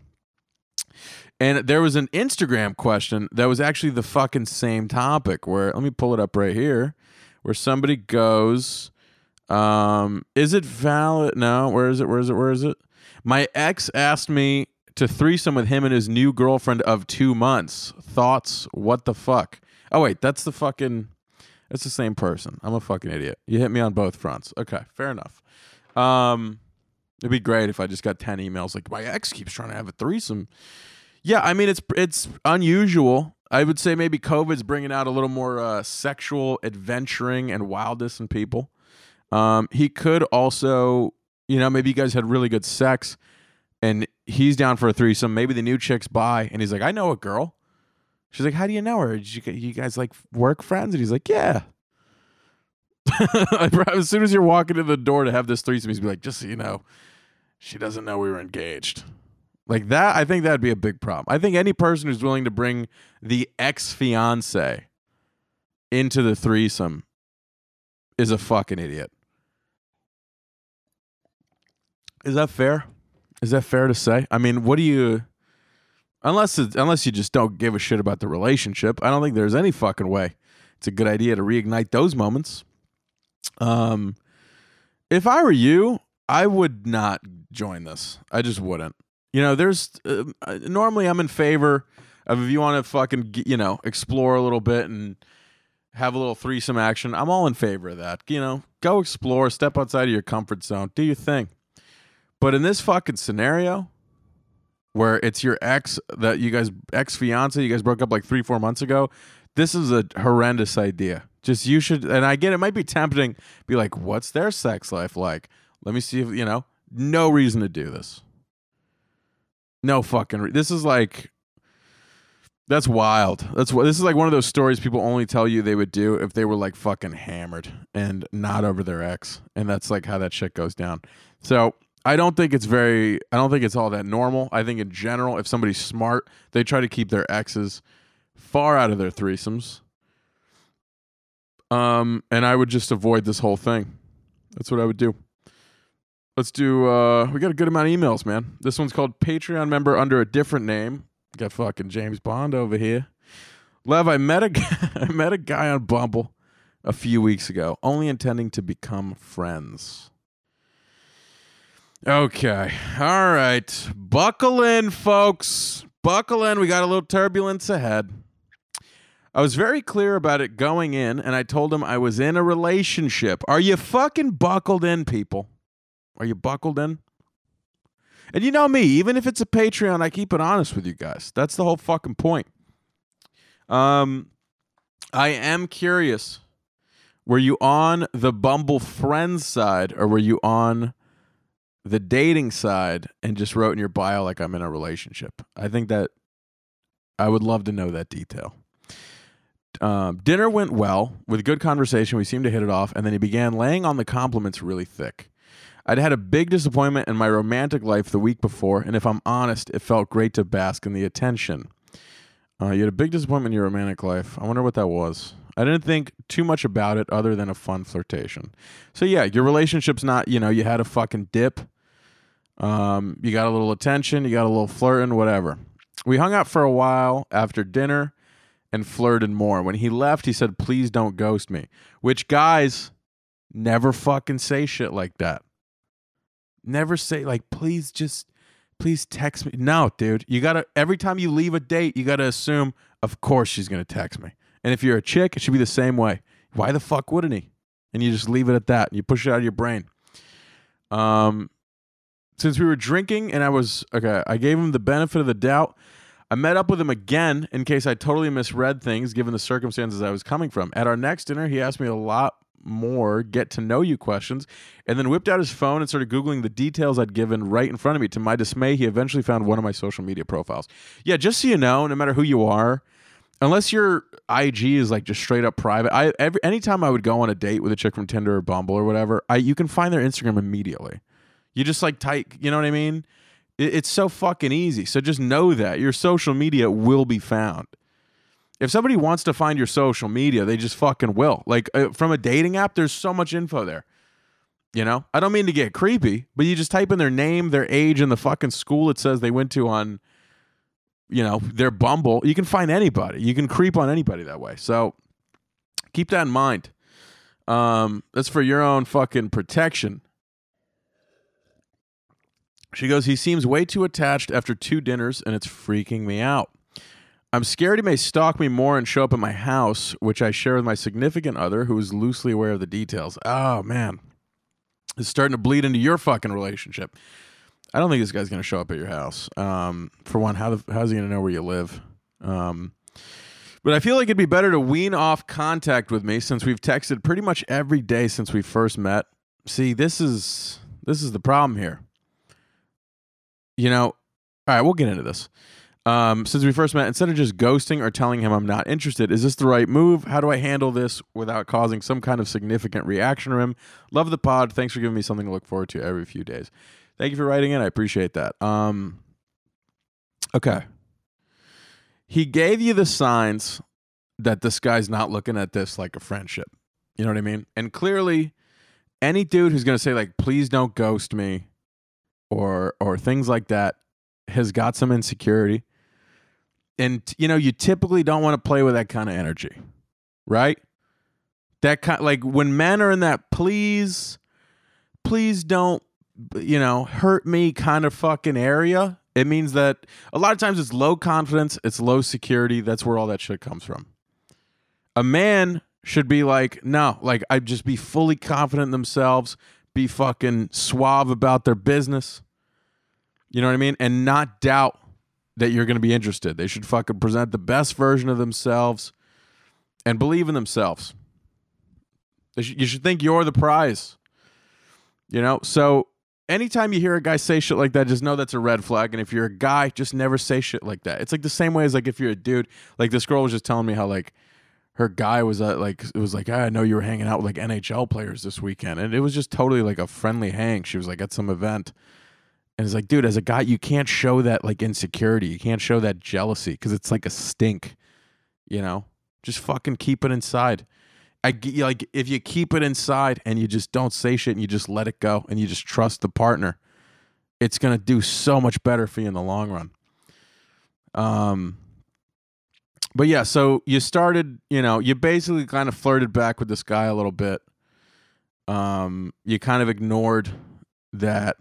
[SPEAKER 2] And there was an Instagram question that was actually the fucking same topic where, let me pull it up right here, where somebody goes, Um, is it valid? No. Where is it? Where is it? Where is it? My ex asked me to threesome with him and his new girlfriend of two months. Thoughts? What the fuck? Oh, wait. That's the fucking... It's the same person. I'm a fucking idiot. You hit me on both fronts. Okay. Fair enough. Um, it'd be great if I just got ten emails like, my ex keeps trying to have a threesome. Yeah, I mean, it's it's unusual. I would say maybe COVID's bringing out a little more uh, sexual adventuring and wildness in people. Um, he could also, you know, maybe you guys had really good sex and he's down for a threesome. Maybe the new chick's bi and he's like, I know a girl. She's like, how do you know her? Did you, you guys like work friends? And he's like, yeah. As soon as you're walking in the door to have this threesome, he's be like, just so you know, she doesn't know we were engaged. Like that, I think that'd be a big problem. I think any person who's willing to bring the ex-fiance into the threesome is a fucking idiot. Is that fair? Is that fair to say? I mean, what do you... Unless it, unless you just don't give a shit about the relationship, I don't think there's any fucking way it's a good idea to reignite those moments. Um, if I were you, I would not join this. I just wouldn't. You know, there's uh, normally I'm in favor of if you want to fucking, you know, explore a little bit and have a little threesome action. I'm all in favor of that. You know, go explore, step outside of your comfort zone, do your thing. But in this fucking scenario where it's your ex that you guys, ex-fiance, you guys broke up like three, four months ago, this is a horrendous idea. Just you should, and I get it might be tempting, be like, what's their sex life like? Let me see if, you know, no reason to do this. No fucking, re- this is like, that's wild. That's what, this is like one of those stories people only tell you they would do if they were like fucking hammered and not over their ex. And that's like how that shit goes down. So I don't think it's very, I don't think it's all that normal. I think in general, if somebody's smart, they try to keep their exes far out of their threesomes. Um, and I would just avoid this whole thing. That's what I would do. Let's do, uh, we got a good amount of emails, man. This one's called Patreon member under a different name. Got fucking James Bond over here. Lev, I met a guy, I met a guy on Bumble a few weeks ago, only intending to become friends. Okay. All right. Buckle in, folks. Buckle in. We got a little turbulence ahead. I was very clear about it going in, and I told him I was in a relationship. Are you fucking buckled in, people? Are you buckled in? And you know me, even if it's a Patreon, I keep it honest with you guys. That's the whole fucking point. Um, I am curious. Were you on the Bumble Friends side, or were you on the dating side and just wrote in your bio like I'm in a relationship? I think that I would love to know that detail. Um, dinner went well with good conversation. We seemed to hit it off, and then he began laying on the compliments really thick. I'd had a big disappointment in my romantic life the week before, and if I'm honest, it felt great to bask in the attention. Uh, you had a big disappointment in your romantic life. I wonder what that was. I didn't think too much about it other than a fun flirtation. So yeah, your relationship's not, you know, you had a fucking dip. Um, you got a little attention, you got a little flirting, whatever. We hung out for a while after dinner and flirted more. When he left, he said, please don't ghost me. Which, guys, never fucking say shit like that. Never say, like, please just, please text me. No, dude. You got to, every time you leave a date, you got to assume, of course she's going to text me. And if you're a chick, it should be the same way. Why the fuck wouldn't he? And you just leave it at that. And you push it out of your brain. Um, since we were drinking and I was, okay, I gave him the benefit of the doubt. I met up with him again in case I totally misread things given the circumstances I was coming from. At our next dinner, he asked me a lot more get to know you questions and then whipped out his phone and started Googling the details I'd given right in front of me. To my dismay, he eventually found one of my social media profiles. Yeah, just so you know, no matter who you are, unless your I G is like just straight up private, I every anytime I would go on a date with a chick from Tinder or Bumble or whatever, I you can find their Instagram immediately. You just like type, you know what I mean? It, it's so fucking easy. So just know that your social media will be found. If somebody wants to find your social media, they just fucking will. Like uh, from a dating app, there's so much info there. You know, I don't mean to get creepy, but you just type in their name, their age, and the fucking school it says they went to on, you know, their Bumble. You can find anybody. You can creep on anybody that way. So keep that in mind. Um, that's for your own fucking protection. She goes, he seems way too attached after two dinners, and it's freaking me out. I'm scared he may stalk me more and show up at my house, which I share with my significant other, who is loosely aware of the details. Oh, man. It's starting to bleed into your fucking relationship. I don't think this guy's going to show up at your house. Um, for one, how the, how's he going to know where you live? Um, but I feel like it'd be better to wean off contact with me since we've texted pretty much every day since we first met. See, this is this is the problem here. You know, all right, we'll get into this. Um, since we first met, instead of just ghosting or telling him I'm not interested, is this the right move? How do I handle this without causing some kind of significant reaction to him? Love the pod. Thanks for giving me something to look forward to every few days. Thank you for writing in. I appreciate that. Um, okay. He gave you the signs that this guy's not looking at this like a friendship. You know what I mean? And clearly, any dude who's going to say, like, please don't ghost me or or things like that has got some insecurity. And, you know, you typically don't want to play with that kind of energy, right? That kind, like when men are in that please, please don't, you know, hurt me kind of fucking area, it means that a lot of times it's low confidence, it's low security. That's where all that shit comes from. A man should be like, no, like I'd just be fully confident in themselves, be fucking suave about their business. You know what I mean? And not doubt that you're going to be interested. They should fucking present the best version of themselves and believe in themselves. They sh- you should think you're the prize. You know? So anytime you hear a guy say shit like that, just know that's a red flag. And if you're a guy, just never say shit like that. It's like the same way as like if you're a dude. Like this girl was just telling me how like her guy was uh, like, it was like, ah, I know you were hanging out with like N H L players this weekend. And it was just totally like a friendly hang. She was like at some event. And it's like, dude, as a guy, you can't show that like insecurity. You can't show that jealousy because it's like a stink, you know? Just fucking keep it inside. I like if you keep it inside and you just don't say shit and you just let it go and you just trust the partner, it's going to do so much better for you in the long run. Um, but yeah, so you started, you know, you basically kind of flirted back with this guy a little bit. Um, you kind of ignored that.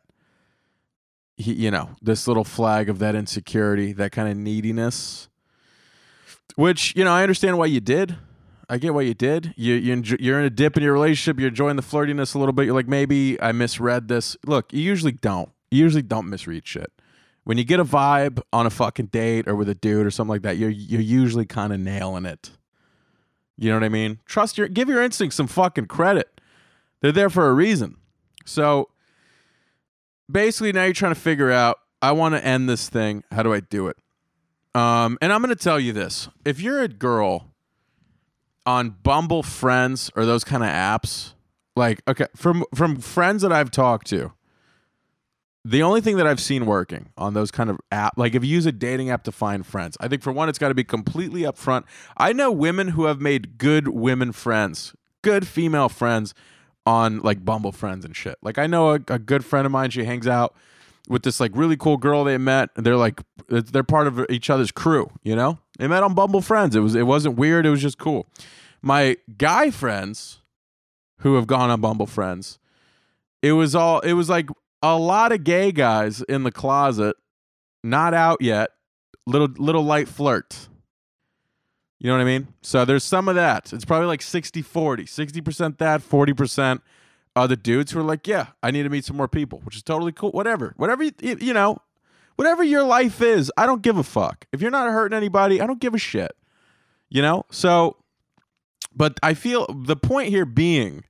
[SPEAKER 2] He, you know, this little flag of that insecurity, that kind of neediness, which, you know, I understand why you did. I get why you did. You, you enjoy, you're in a dip in your relationship. You're enjoying the flirtiness a little bit. You're like, maybe I misread this. Look, you usually don't. You usually don't misread shit. When you get a vibe on a fucking date or with a dude or something like that, you're you're usually kind of nailing it. You know what I mean? Trust your, give your instincts some fucking credit. They're there for a reason. So basically, now you're trying to figure out, I want to end this thing. How do I do it? Um, and I'm going to tell you this. If you're a girl on Bumble Friends or those kind of apps, like, okay, from from friends that I've talked to, the only thing that I've seen working on those kind of app, like if you use a dating app to find friends, I think for one, it's got to be completely upfront. I know women who have made good women friends, good female friends, on like Bumble Friends and shit. Like I know a, a good friend of mine, she hangs out with this like really cool girl they met. And they're like, they're part of each other's crew, you know? They met on Bumble Friends. It was, it wasn't weird. It was just cool. My guy friends who have gone on Bumble Friends, it was all, it was like a lot of gay guys in the closet, not out yet, little, little light flirt. You know what I mean? So there's some of that. It's probably like sixty forty. sixty percent that, forty percent are the dudes who are like, yeah, I need to meet some more people, which is totally cool. Whatever. Whatever, you, you know, whatever your life is, I don't give a fuck. If you're not hurting anybody, I don't give a shit. You know? So, but I feel the point here being,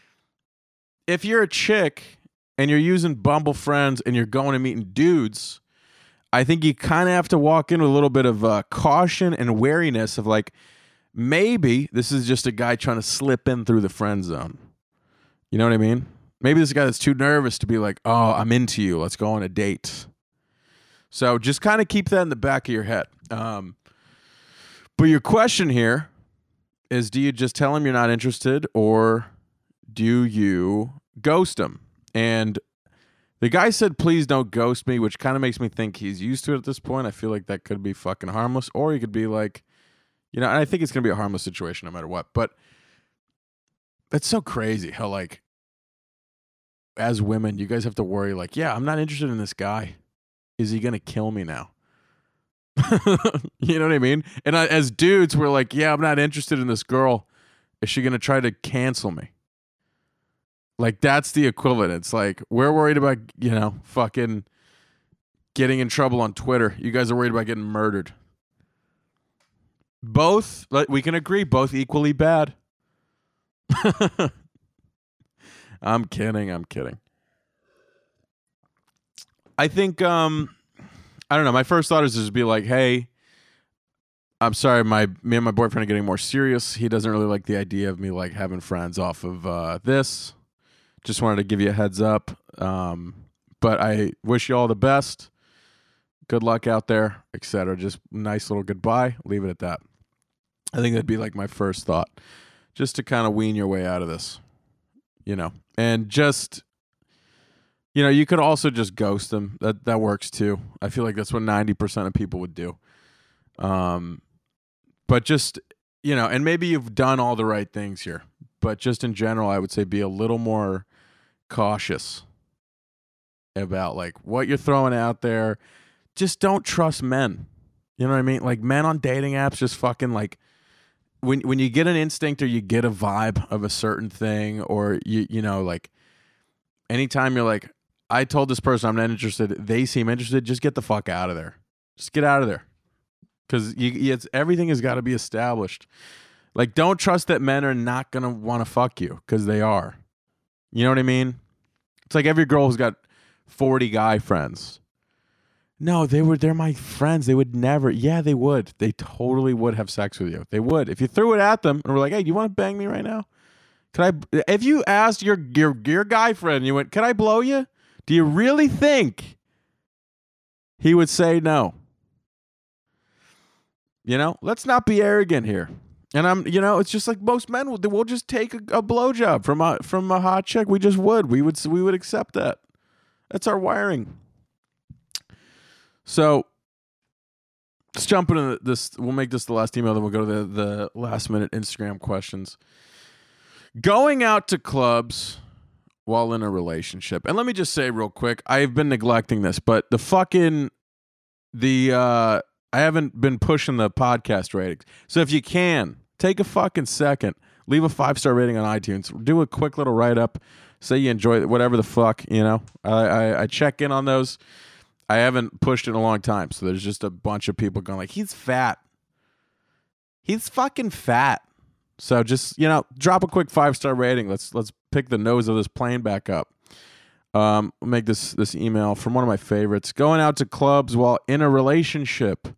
[SPEAKER 2] if you're a chick and you're using Bumble Friends and you're going and meeting dudes, I think you kind of have to walk in with a little bit of uh, caution and wariness of like, maybe this is just a guy trying to slip in through the friend zone. You know what I mean? Maybe this guy that's too nervous to be like, oh, I'm into you. Let's go on a date. So just kind of keep that in the back of your head. Um, but your question here is, do you just tell him you're not interested or do you ghost him? And the guy said, please don't ghost me, which kind of makes me think he's used to it at this point. I feel like that could be fucking harmless. Or he could be like, you know, and I think it's going to be a harmless situation no matter what. But That's so crazy how, like, as women, you guys have to worry, like, yeah, I'm not interested in this guy. Is he going to kill me now? You know what I mean? And I, as dudes, we're like, yeah, I'm not interested in this girl. Is she going to try to cancel me? Like, that's the equivalent. It's like, we're worried about, you know, fucking getting in trouble on Twitter. You guys are worried about getting murdered. Both, like, we can agree, both equally bad. I'm kidding. I'm kidding. I think, um, I don't know. My first thought is just be like, hey, I'm sorry, my me and my boyfriend are getting more serious. He doesn't really like the idea of me like having friends off of uh, this. Just wanted to give you a heads up. Um, but I wish you all the best. Good luck out there, et cetera. Just nice little goodbye. Leave it at that. I think that'd be like my first thought. Just to kind of wean your way out of this. You know. And just, you know, you could also just ghost them. That that works too. I feel like that's what ninety percent of people would do. Um, but just, you know, and maybe you've done all the right things here. But just in general, I would say be a little more cautious about like what you're throwing out there. Just don't trust men. You know what I mean? Like men on dating apps just fucking like when when you get an instinct or you get a vibe of a certain thing, or you you know, like anytime you're like, I told this person I'm not interested, they seem interested, just get the fuck out of there. Just get out of there. Because you, it's everything has got to be established. Like, don't trust that men are not going to want to fuck you, because they are. You know what I mean? It's like every girl who's got forty guy friends. No, they were, they're my friends. They would never. Yeah, they would. They totally would have sex with you. They would. If you threw it at them and were like, hey, do you want to bang me right now? Could I, if you asked your, your, your guy friend, you went, can I blow you? Do you really think he would say no? You know, let's not be arrogant here. And I'm, you know, it's just like most men will. We'll just take a, a blowjob from a from a hot chick. We just would. We would. We would accept that. That's our wiring. So let's jump into this. We'll make this the last email. Then we'll go to the the last minute Instagram questions. Going out to clubs while in a relationship. And let me just say real quick, I've been neglecting this, but the fucking the. uh I haven't been pushing the podcast ratings. So if you can, take a fucking second, leave a five-star rating on iTunes, do a quick little write-up, say you enjoy it, whatever the fuck, you know. I, I, I check in on those. I haven't pushed it in a long time, so there's just a bunch of people going like, he's fat. He's fucking fat. So just, you know, drop a quick five-star rating. Let's let's pick the nose of this plane back up. Um, I'll make this this email from one of my favorites. Going out to clubs while in a relationship.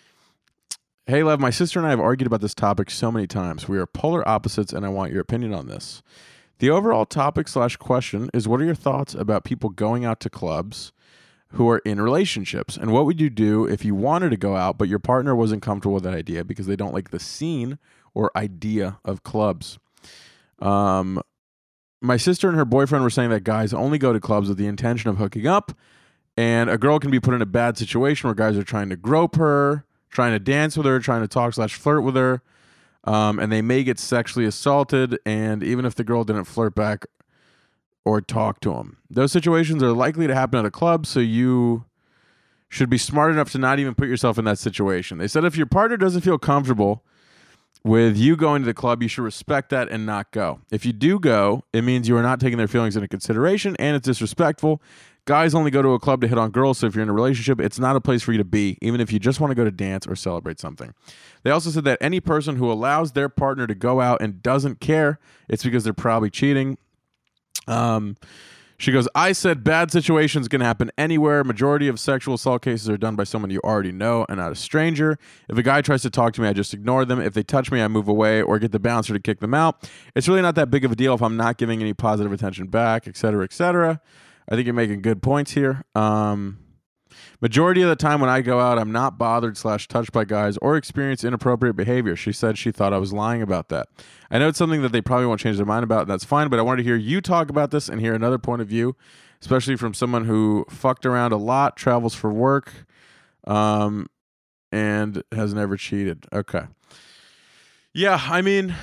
[SPEAKER 2] Hey, Lev, my sister and I have argued about this topic so many times. We are polar opposites, and I want your opinion on this. The overall topic slash question is, what are your thoughts about people going out to clubs who are in relationships? And what would you do if you wanted to go out, but your partner wasn't comfortable with that idea because they don't like the scene or idea of clubs? Um... My sister and her boyfriend were saying that guys only go to clubs with the intention of hooking up, and a girl can be put in a bad situation where guys are trying to grope her, trying to dance with her, trying to talk slash flirt with her, um, and they may get sexually assaulted, and even if the girl didn't flirt back or talk to him. Those situations are likely to happen at a club, so you should be smart enough to not even put yourself in that situation. They said if your partner doesn't feel comfortable with you going to the club, you should respect that and not go. If you do go, it means you are not taking their feelings into consideration, and it's disrespectful. Guys only go to a club to hit on girls, so if you're in a relationship, it's not a place for you to be, even if you just want to go to dance or celebrate something. They also said that any person who allows their partner to go out and doesn't care, it's because they're probably cheating. Um... She goes, I said bad situations can happen anywhere. Majority of sexual assault cases are done by someone you already know and not a stranger. If a guy tries to talk to me, I just ignore them. If they touch me, I move away or get the bouncer to kick them out. It's really not that big of a deal if I'm not giving any positive attention back, et cetera, et cetera. I think you're making good points here. Um, majority of the time when I go out, I'm not bothered slash touched by guys or experience inappropriate behavior. She said she thought I was lying about that. I know it's something that they probably won't change their mind about, and that's fine, but I wanted to hear you talk about this and hear another point of view, especially from someone who fucked around a lot, travels for work, um, and has never cheated. Okay. Yeah, I mean,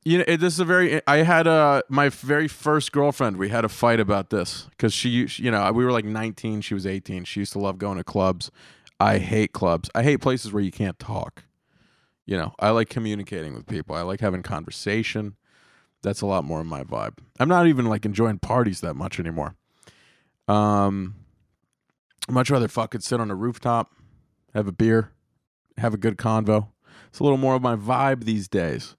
[SPEAKER 2] You know, it, this is a very. I had a my very first girlfriend. We had a fight about this because she, she, you know, we were like nineteen. She was eighteen. She used to love going to clubs. I hate clubs. I hate places where you can't talk. You know, I like communicating with people. I like having conversation. That's a lot more of my vibe. I'm not even like enjoying parties that much anymore. Um, I'd much rather fucking sit on a rooftop, have a beer, have a good convo. It's a little more of my vibe these days.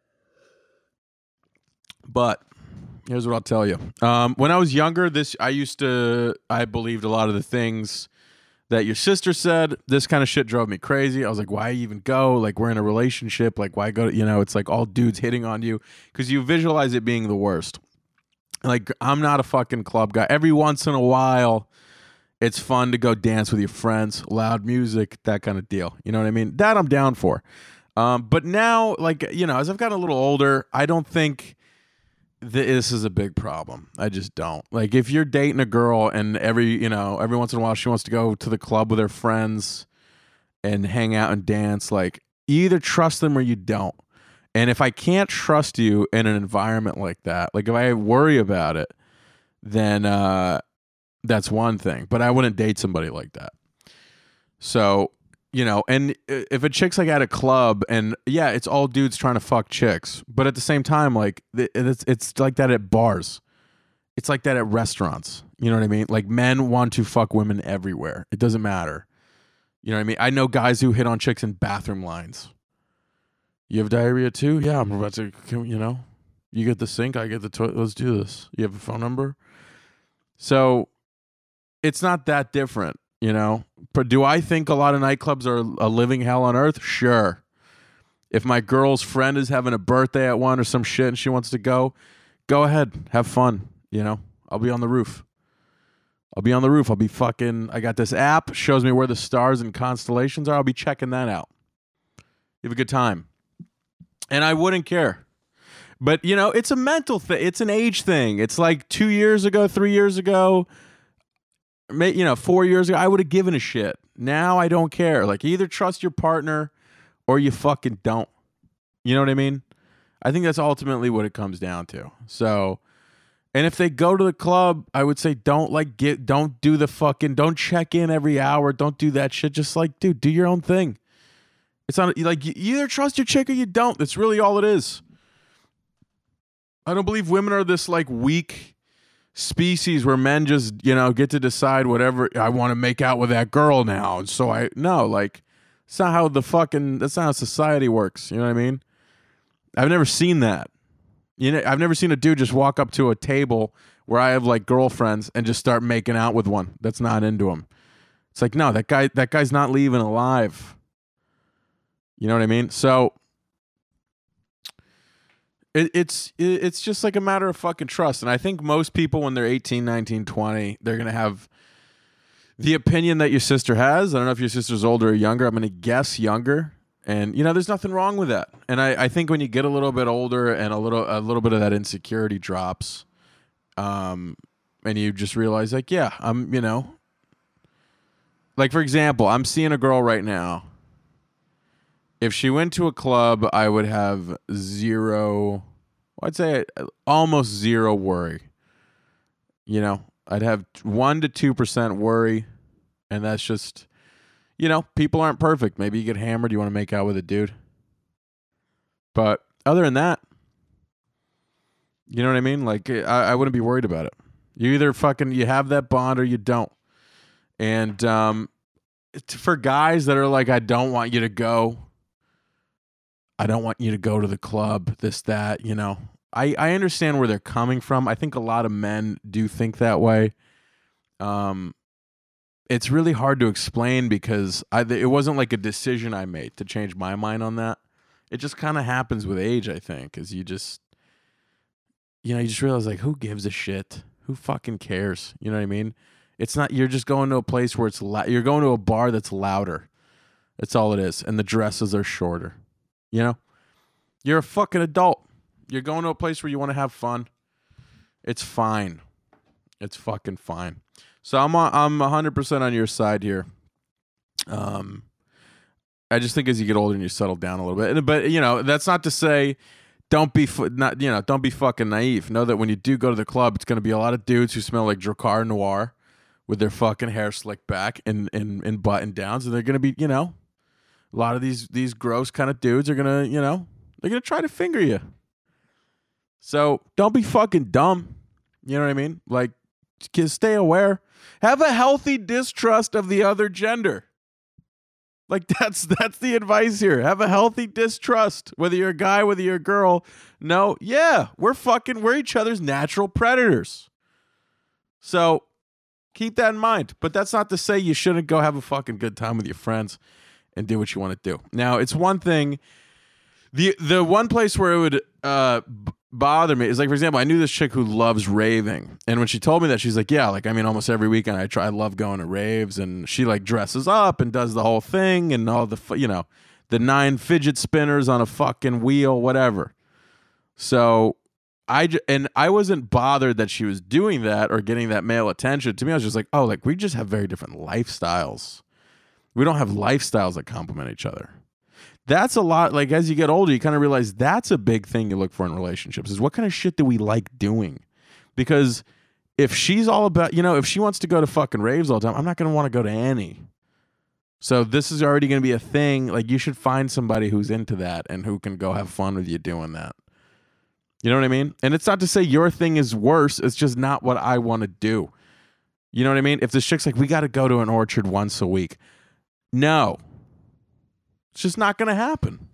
[SPEAKER 2] But here's what I'll tell you. Um, when I was younger, this I used to, I believed a lot of the things that your sister said. This kind of shit drove me crazy. I was like, why even go? Like, we're in a relationship. Like, why go? You know, it's like all dudes hitting on you because you visualize it being the worst. Like, I'm not a fucking club guy. Every once in a while, it's fun to go dance with your friends, loud music, that kind of deal. You know what I mean? That I'm down for. Um, but now, like, you know, as I've gotten a little older, I don't think this is a big problem. I just don't. Like, if you're dating a girl and every, you know, every once in a while she wants to go to the club with her friends and hang out and dance, like, you either trust them or you don't. And if I can't trust you in an environment like that, like if I worry about it, then uh, that's one thing. But I wouldn't date somebody like that. So, you know, and if a chick's like at a club and yeah, it's all dudes trying to fuck chicks, but at the same time, like it's it's like that at bars. It's like that at restaurants. You know what I mean? Like men want to fuck women everywhere. It doesn't matter. You know what I mean? I know guys who hit on chicks in bathroom lines. You have diarrhea too? Yeah, I'm about to, you know, you get the sink, I get the toilet. Let's do this. You have a phone number? So it's not that different. You know, but do I think a lot of nightclubs are a living hell on earth? Sure. If my girl's friend is having a birthday at one or some shit and she wants to go, go ahead. Have fun. You know, I'll be on the roof. I'll be on the roof. I'll be fucking, I got this app, shows me where the stars and constellations are. I'll be checking that out. You have a good time. And I wouldn't care. But, you know, it's a mental thing. It's an age thing. It's like two years ago, three years ago, you know, four years ago, I would have given a shit. Now I don't care. Like, you either trust your partner or you fucking don't. You know what I mean? I think that's ultimately what it comes down to. So, and if they go to the club, I would say don't like get, don't do the fucking, don't check in every hour. Don't do that shit. Just like, dude, do your own thing. It's not like you either trust your chick or you don't. That's really all it is. I don't believe women are this like weak species where men just, you know, get to decide whatever. I want to make out with that girl now. So I, no, like, it's not how the fucking, that's not how society works. You know what I mean? I've never seen that. You know, I've never seen a dude just walk up to a table where I have like girlfriends and just start making out with one that's not into him. It's like, no, that guy, that guy's not leaving alive. You know what I mean? So it, it's it, it's just like a matter of fucking trust. And I think most people when they're eighteen, nineteen, twenty, they're going to have the opinion that your sister has. I don't know if your sister's older or younger. I'm going to guess younger. And, you know, there's nothing wrong with that. And I, I think when you get a little bit older and a little a little bit of that insecurity drops, um, and you just realize, like, yeah, I'm, you know, like, for example, I'm seeing a girl right now. If she went to a club, I would have zero, I'd say almost zero worry. You know, I'd have one to two percent worry, and that's just, you know, people aren't perfect. Maybe you get hammered, you want to make out with a dude. But other than that, you know what I mean? Like, I, I wouldn't be worried about it. You either fucking, you have that bond or you don't. And um, for guys that are like, I don't want you to go, I don't want you to go to the club, this, that, you know. I, I understand where they're coming from. I think a lot of men do think that way. Um, it's really hard to explain because I, it wasn't like a decision I made to change my mind on that. It just kind of happens with age, I think, because you just, you know, you just realize, like, who gives a shit? Who fucking cares? You know what I mean? It's not, you're just going to a place where it's, la- you're going to a bar that's louder. That's all it is. And the dresses are shorter. You know, you're a fucking adult. You're going to a place where you want to have fun. It's fine. It's fucking fine. So I'm on, I'm one hundred percent on your side here. Um, I just think as you get older and you settle down a little bit, but you know, that's not to say don't be fu- not you know don't be fucking naive. Know that when you do go to the club, it's going to be a lot of dudes who smell like Drakkar Noir with their fucking hair slicked back and and, and button downs, and they're going to be you know a lot of these these gross kind of dudes are going to you know they're going to try to finger you. So don't be fucking dumb. You know what I mean? Like, just stay aware. Have a healthy distrust of the other gender. Like that's that's the advice here. Have a healthy distrust, whether you're a guy, whether you're a girl. No, yeah, we're fucking we're each other's natural predators. So keep that in mind. But that's not to say you shouldn't go have a fucking good time with your friends and do what you want to do. Now, it's one thing. The the one place where it would uh, b- bother me is like, for example, I knew this chick who loves raving, and when she told me that, she's like, yeah, like I mean, almost every weekend I try, I love going to raves, and she like dresses up and does the whole thing and all the you know the nine fidget spinners on a fucking wheel, whatever. So I j- and I wasn't bothered that she was doing that or getting that male attention. To me, I was just like, oh, like we just have very different lifestyles. We don't have lifestyles that complement each other. That's a lot. Like, as you get older, you kind of realize that's a big thing you look for in relationships is what kind of shit do we like doing? Because if she's all about, you know, if she wants to go to fucking raves all the time, I'm not going to want to go to any. So this is already going to be a thing. Like, you should find somebody who's into that and who can go have fun with you doing that. You know what I mean? And it's not to say your thing is worse. It's just not what I want to do. You know what I mean? If this chick's like, we got to go to an orchard once a week. No. It's just not going to happen.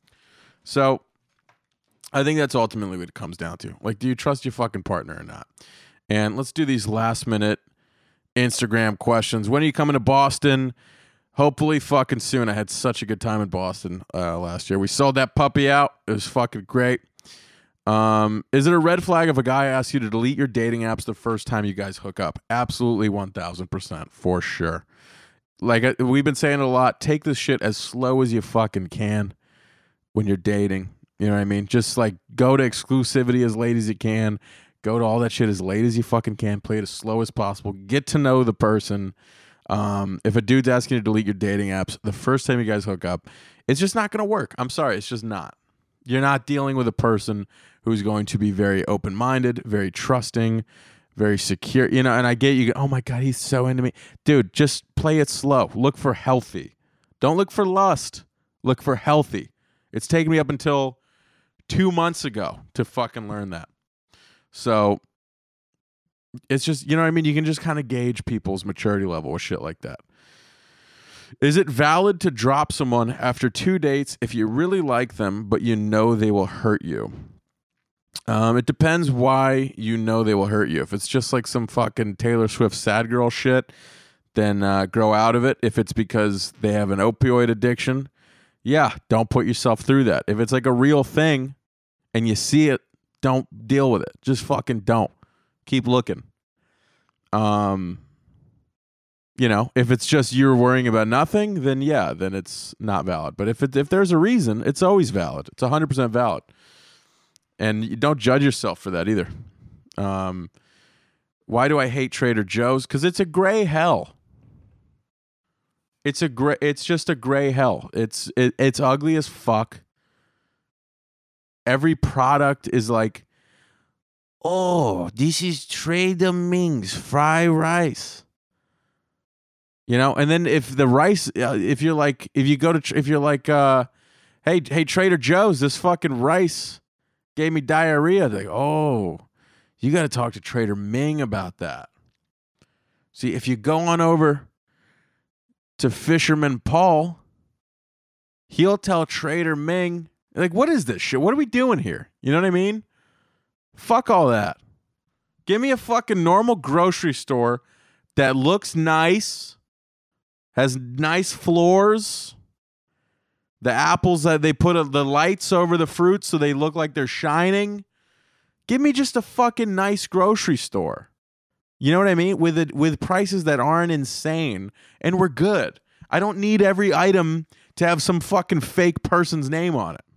[SPEAKER 2] So I think that's ultimately what it comes down to. Like, do you trust your fucking partner or not? And let's do these last minute Instagram questions. When are you coming to Boston? Hopefully fucking soon. I had such a good time in Boston uh, last year. We sold that puppy out. It was fucking great. Um, is it a red flag if a guy asks you to delete your dating apps the first time you guys hook up? Absolutely one thousand percent for sure. Like, we've been saying it a lot, take this shit as slow as you fucking can when you're dating. You know what I mean? Just, like, go to exclusivity as late as you can. Go to all that shit as late as you fucking can. Play it as slow as possible. Get to know the person. Um, if a dude's asking you to delete your dating apps, the first time you guys hook up, it's just not going to work. I'm sorry. It's just not. You're not dealing with a person who's going to be very open-minded, very trusting, very secure, you know, and I get you, oh my God, he's so into me. Dude, just play it slow. Look for healthy. Don't look for lust. Look for healthy. It's taken me up until two months ago to fucking learn that. So it's just, you know what I mean? You can just kind of gauge people's maturity level with shit like that. Is it valid to drop someone after two dates if you really like them, but you know they will hurt you? Um, it depends why you know they will hurt you. If it's just like some fucking Taylor Swift sad girl shit, then uh, grow out of it. If it's because they have an opioid addiction, yeah, don't put yourself through that. If it's like a real thing and you see it, don't deal with it. Just fucking don't. Keep looking. Um, you know, if it's just you're worrying about nothing, then yeah, then it's not valid. But if it, if there's a reason, it's always valid. It's one hundred percent valid. And you don't judge yourself for that either. Um, why do I hate Trader Joe's? Because it's a gray hell. It's a gray. It's just a gray hell. It's it, it's ugly as fuck. Every product is like, oh, this is Trader Ming's fried rice. You know, and then if the rice, uh, if you're like, if you go to, if you're like, uh, hey, hey, Trader Joe's, this fucking rice gave me diarrhea. They're like, oh, you got to talk to Trader Ming about that. See, if you go on over to Fisherman Paul, he'll tell Trader Ming, like, what is this shit? What are we doing here? You know what I mean? Fuck all that. Give me a fucking normal grocery store that looks nice, has nice floors. The apples that they put a, the lights over the fruits so they look like they're shining. Give me just a fucking nice grocery store. You know what I mean? With it, with prices that aren't insane, and we're good. I don't need every item to have some fucking fake person's name on it.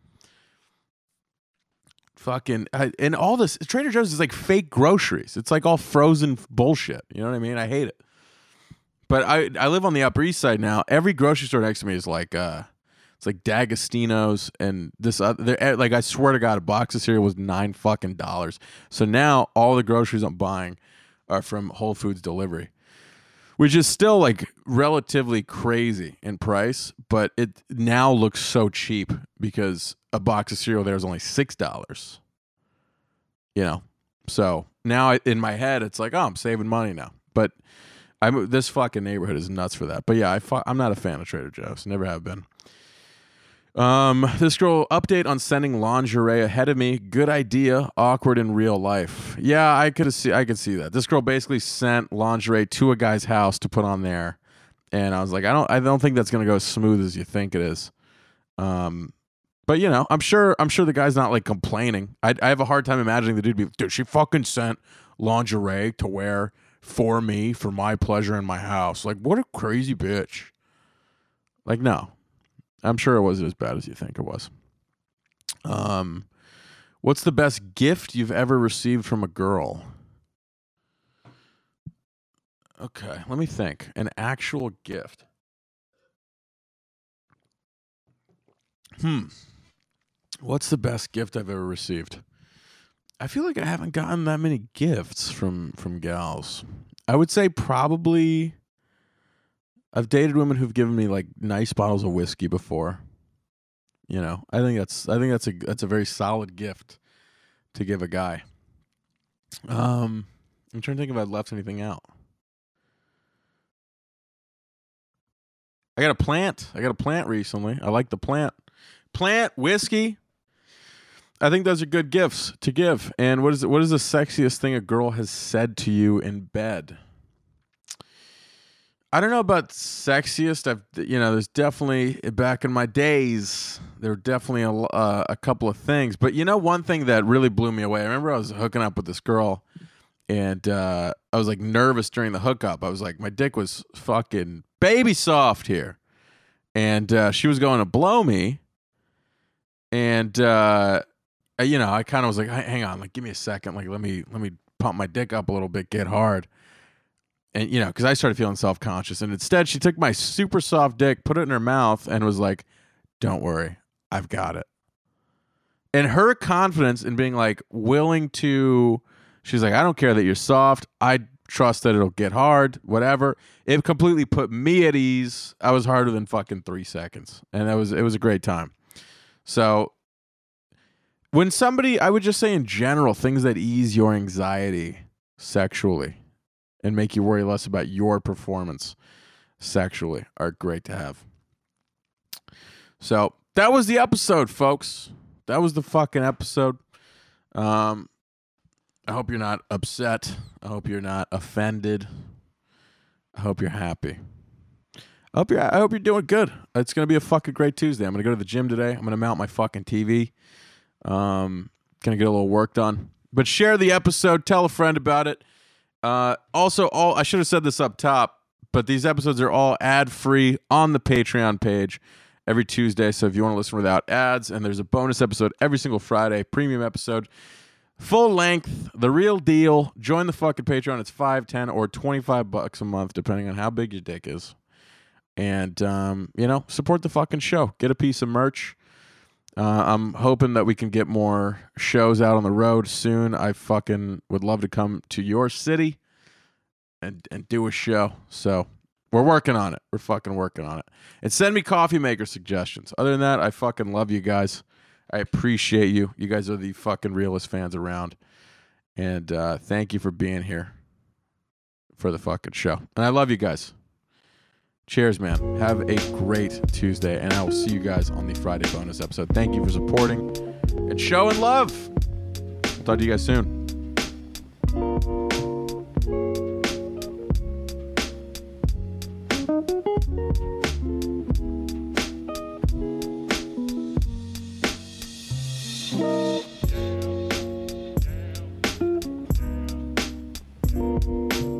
[SPEAKER 2] Fucking I, and all this Trader Joe's is like fake groceries. It's like all frozen bullshit. You know what I mean? I hate it. But I I live on the Upper East Side now. Every grocery store next to me is like uh It's like D'Agostino's and this other. Like I swear to God, a box of cereal was nine fucking dollars. So now all the groceries I'm buying are from Whole Foods delivery, which is still like relatively crazy in price, but it now looks so cheap because a box of cereal there is only six dollars. You know, so now I, in my head it's like, oh, I'm saving money now. But I'm this fucking neighborhood is nuts for that. But yeah, I fu- I'm not a fan of Trader Joe's. Never have been. Um, this girl update on sending lingerie ahead of me. Good idea. Awkward in real life. Yeah, I could see. I could see that. This girl basically sent lingerie to a guy's house to put on there, and I was like, I don't. I don't think that's gonna go as smooth as you think it is. Um, but you know, I'm sure. I'm sure the guy's not like complaining. I, I have a hard time imagining the dude be, dude. She fucking sent lingerie to wear for me for my pleasure in my house. Like, what a crazy bitch. Like, no. I'm sure it wasn't as bad as you think it was. Um, what's the best gift you've ever received from a girl? Okay, let me think. An actual gift. Hmm. What's the best gift I've ever received? I feel like I haven't gotten that many gifts from from gals. I would say probably I've dated women who've given me like nice bottles of whiskey before. You know, I think that's I think that's a that's a very solid gift to give a guy. Um, I'm trying to think if I'd left anything out. I got a plant. I got a plant recently. I like the plant. Plant, whiskey. I think those are good gifts to give. And what is it, what is the sexiest thing a girl has said to you in bed? I don't know about sexiest. I've, you know, there's definitely, back in my days, there were definitely a, uh, a couple of things. But you know, one thing that really blew me away, I remember I was hooking up with this girl, and uh, I was like nervous during the hookup. I was like, my dick was fucking baby soft here. And uh, she was going to blow me. And, uh, you know, I kind of was like, hang on, like, give me a second. Like, let me, let me pump my dick up a little bit, get hard. And, you know, because I started feeling self-conscious. And instead, she took my super soft dick, put it in her mouth, and was like, don't worry, I've got it. And her confidence in being, like, willing to, she's like, I don't care that you're soft. I trust that it'll get hard, whatever. It completely put me at ease. I was harder than fucking three seconds. And that was it was a great time. So when somebody, I would just say in general, things that ease your anxiety sexually and make you worry less about your performance sexually are great to have. So that was the episode, folks. That was the fucking episode. Um, I hope you're not upset. I hope you're not offended. I hope you're happy. I hope you're, I hope you're doing good. It's going to be a fucking great Tuesday. I'm going to go to the gym today. I'm going to mount my fucking T V. Um, going to get a little work done. But share the episode. Tell a friend about it. Uh, also, all I should have said this up top, but these episodes are all ad-free on the Patreon page every Tuesday. So if you want to listen without ads, and there's a bonus episode every single Friday, premium episode, full length, the real deal. Join the fucking Patreon. It's five, ten, or twenty-five bucks a month, depending on how big your dick is. And, um, you know, support the fucking show. Get a piece of merch. Uh, I'm hoping that we can get more shows out on the road soon. I fucking would love to come to your city and and do a show. So we're working on it. We're fucking working on it. And send me coffee maker suggestions. Other than that, I fucking love you guys. I appreciate you. You guys are the fucking realest fans around. And uh, thank you for being here for the fucking show. And I love you guys. Cheers, man. Have a great Tuesday, and I will see you guys on the Friday bonus episode. Thank you for supporting and showing love. I'll talk to you guys soon.
[SPEAKER 1] Down, down, down, down.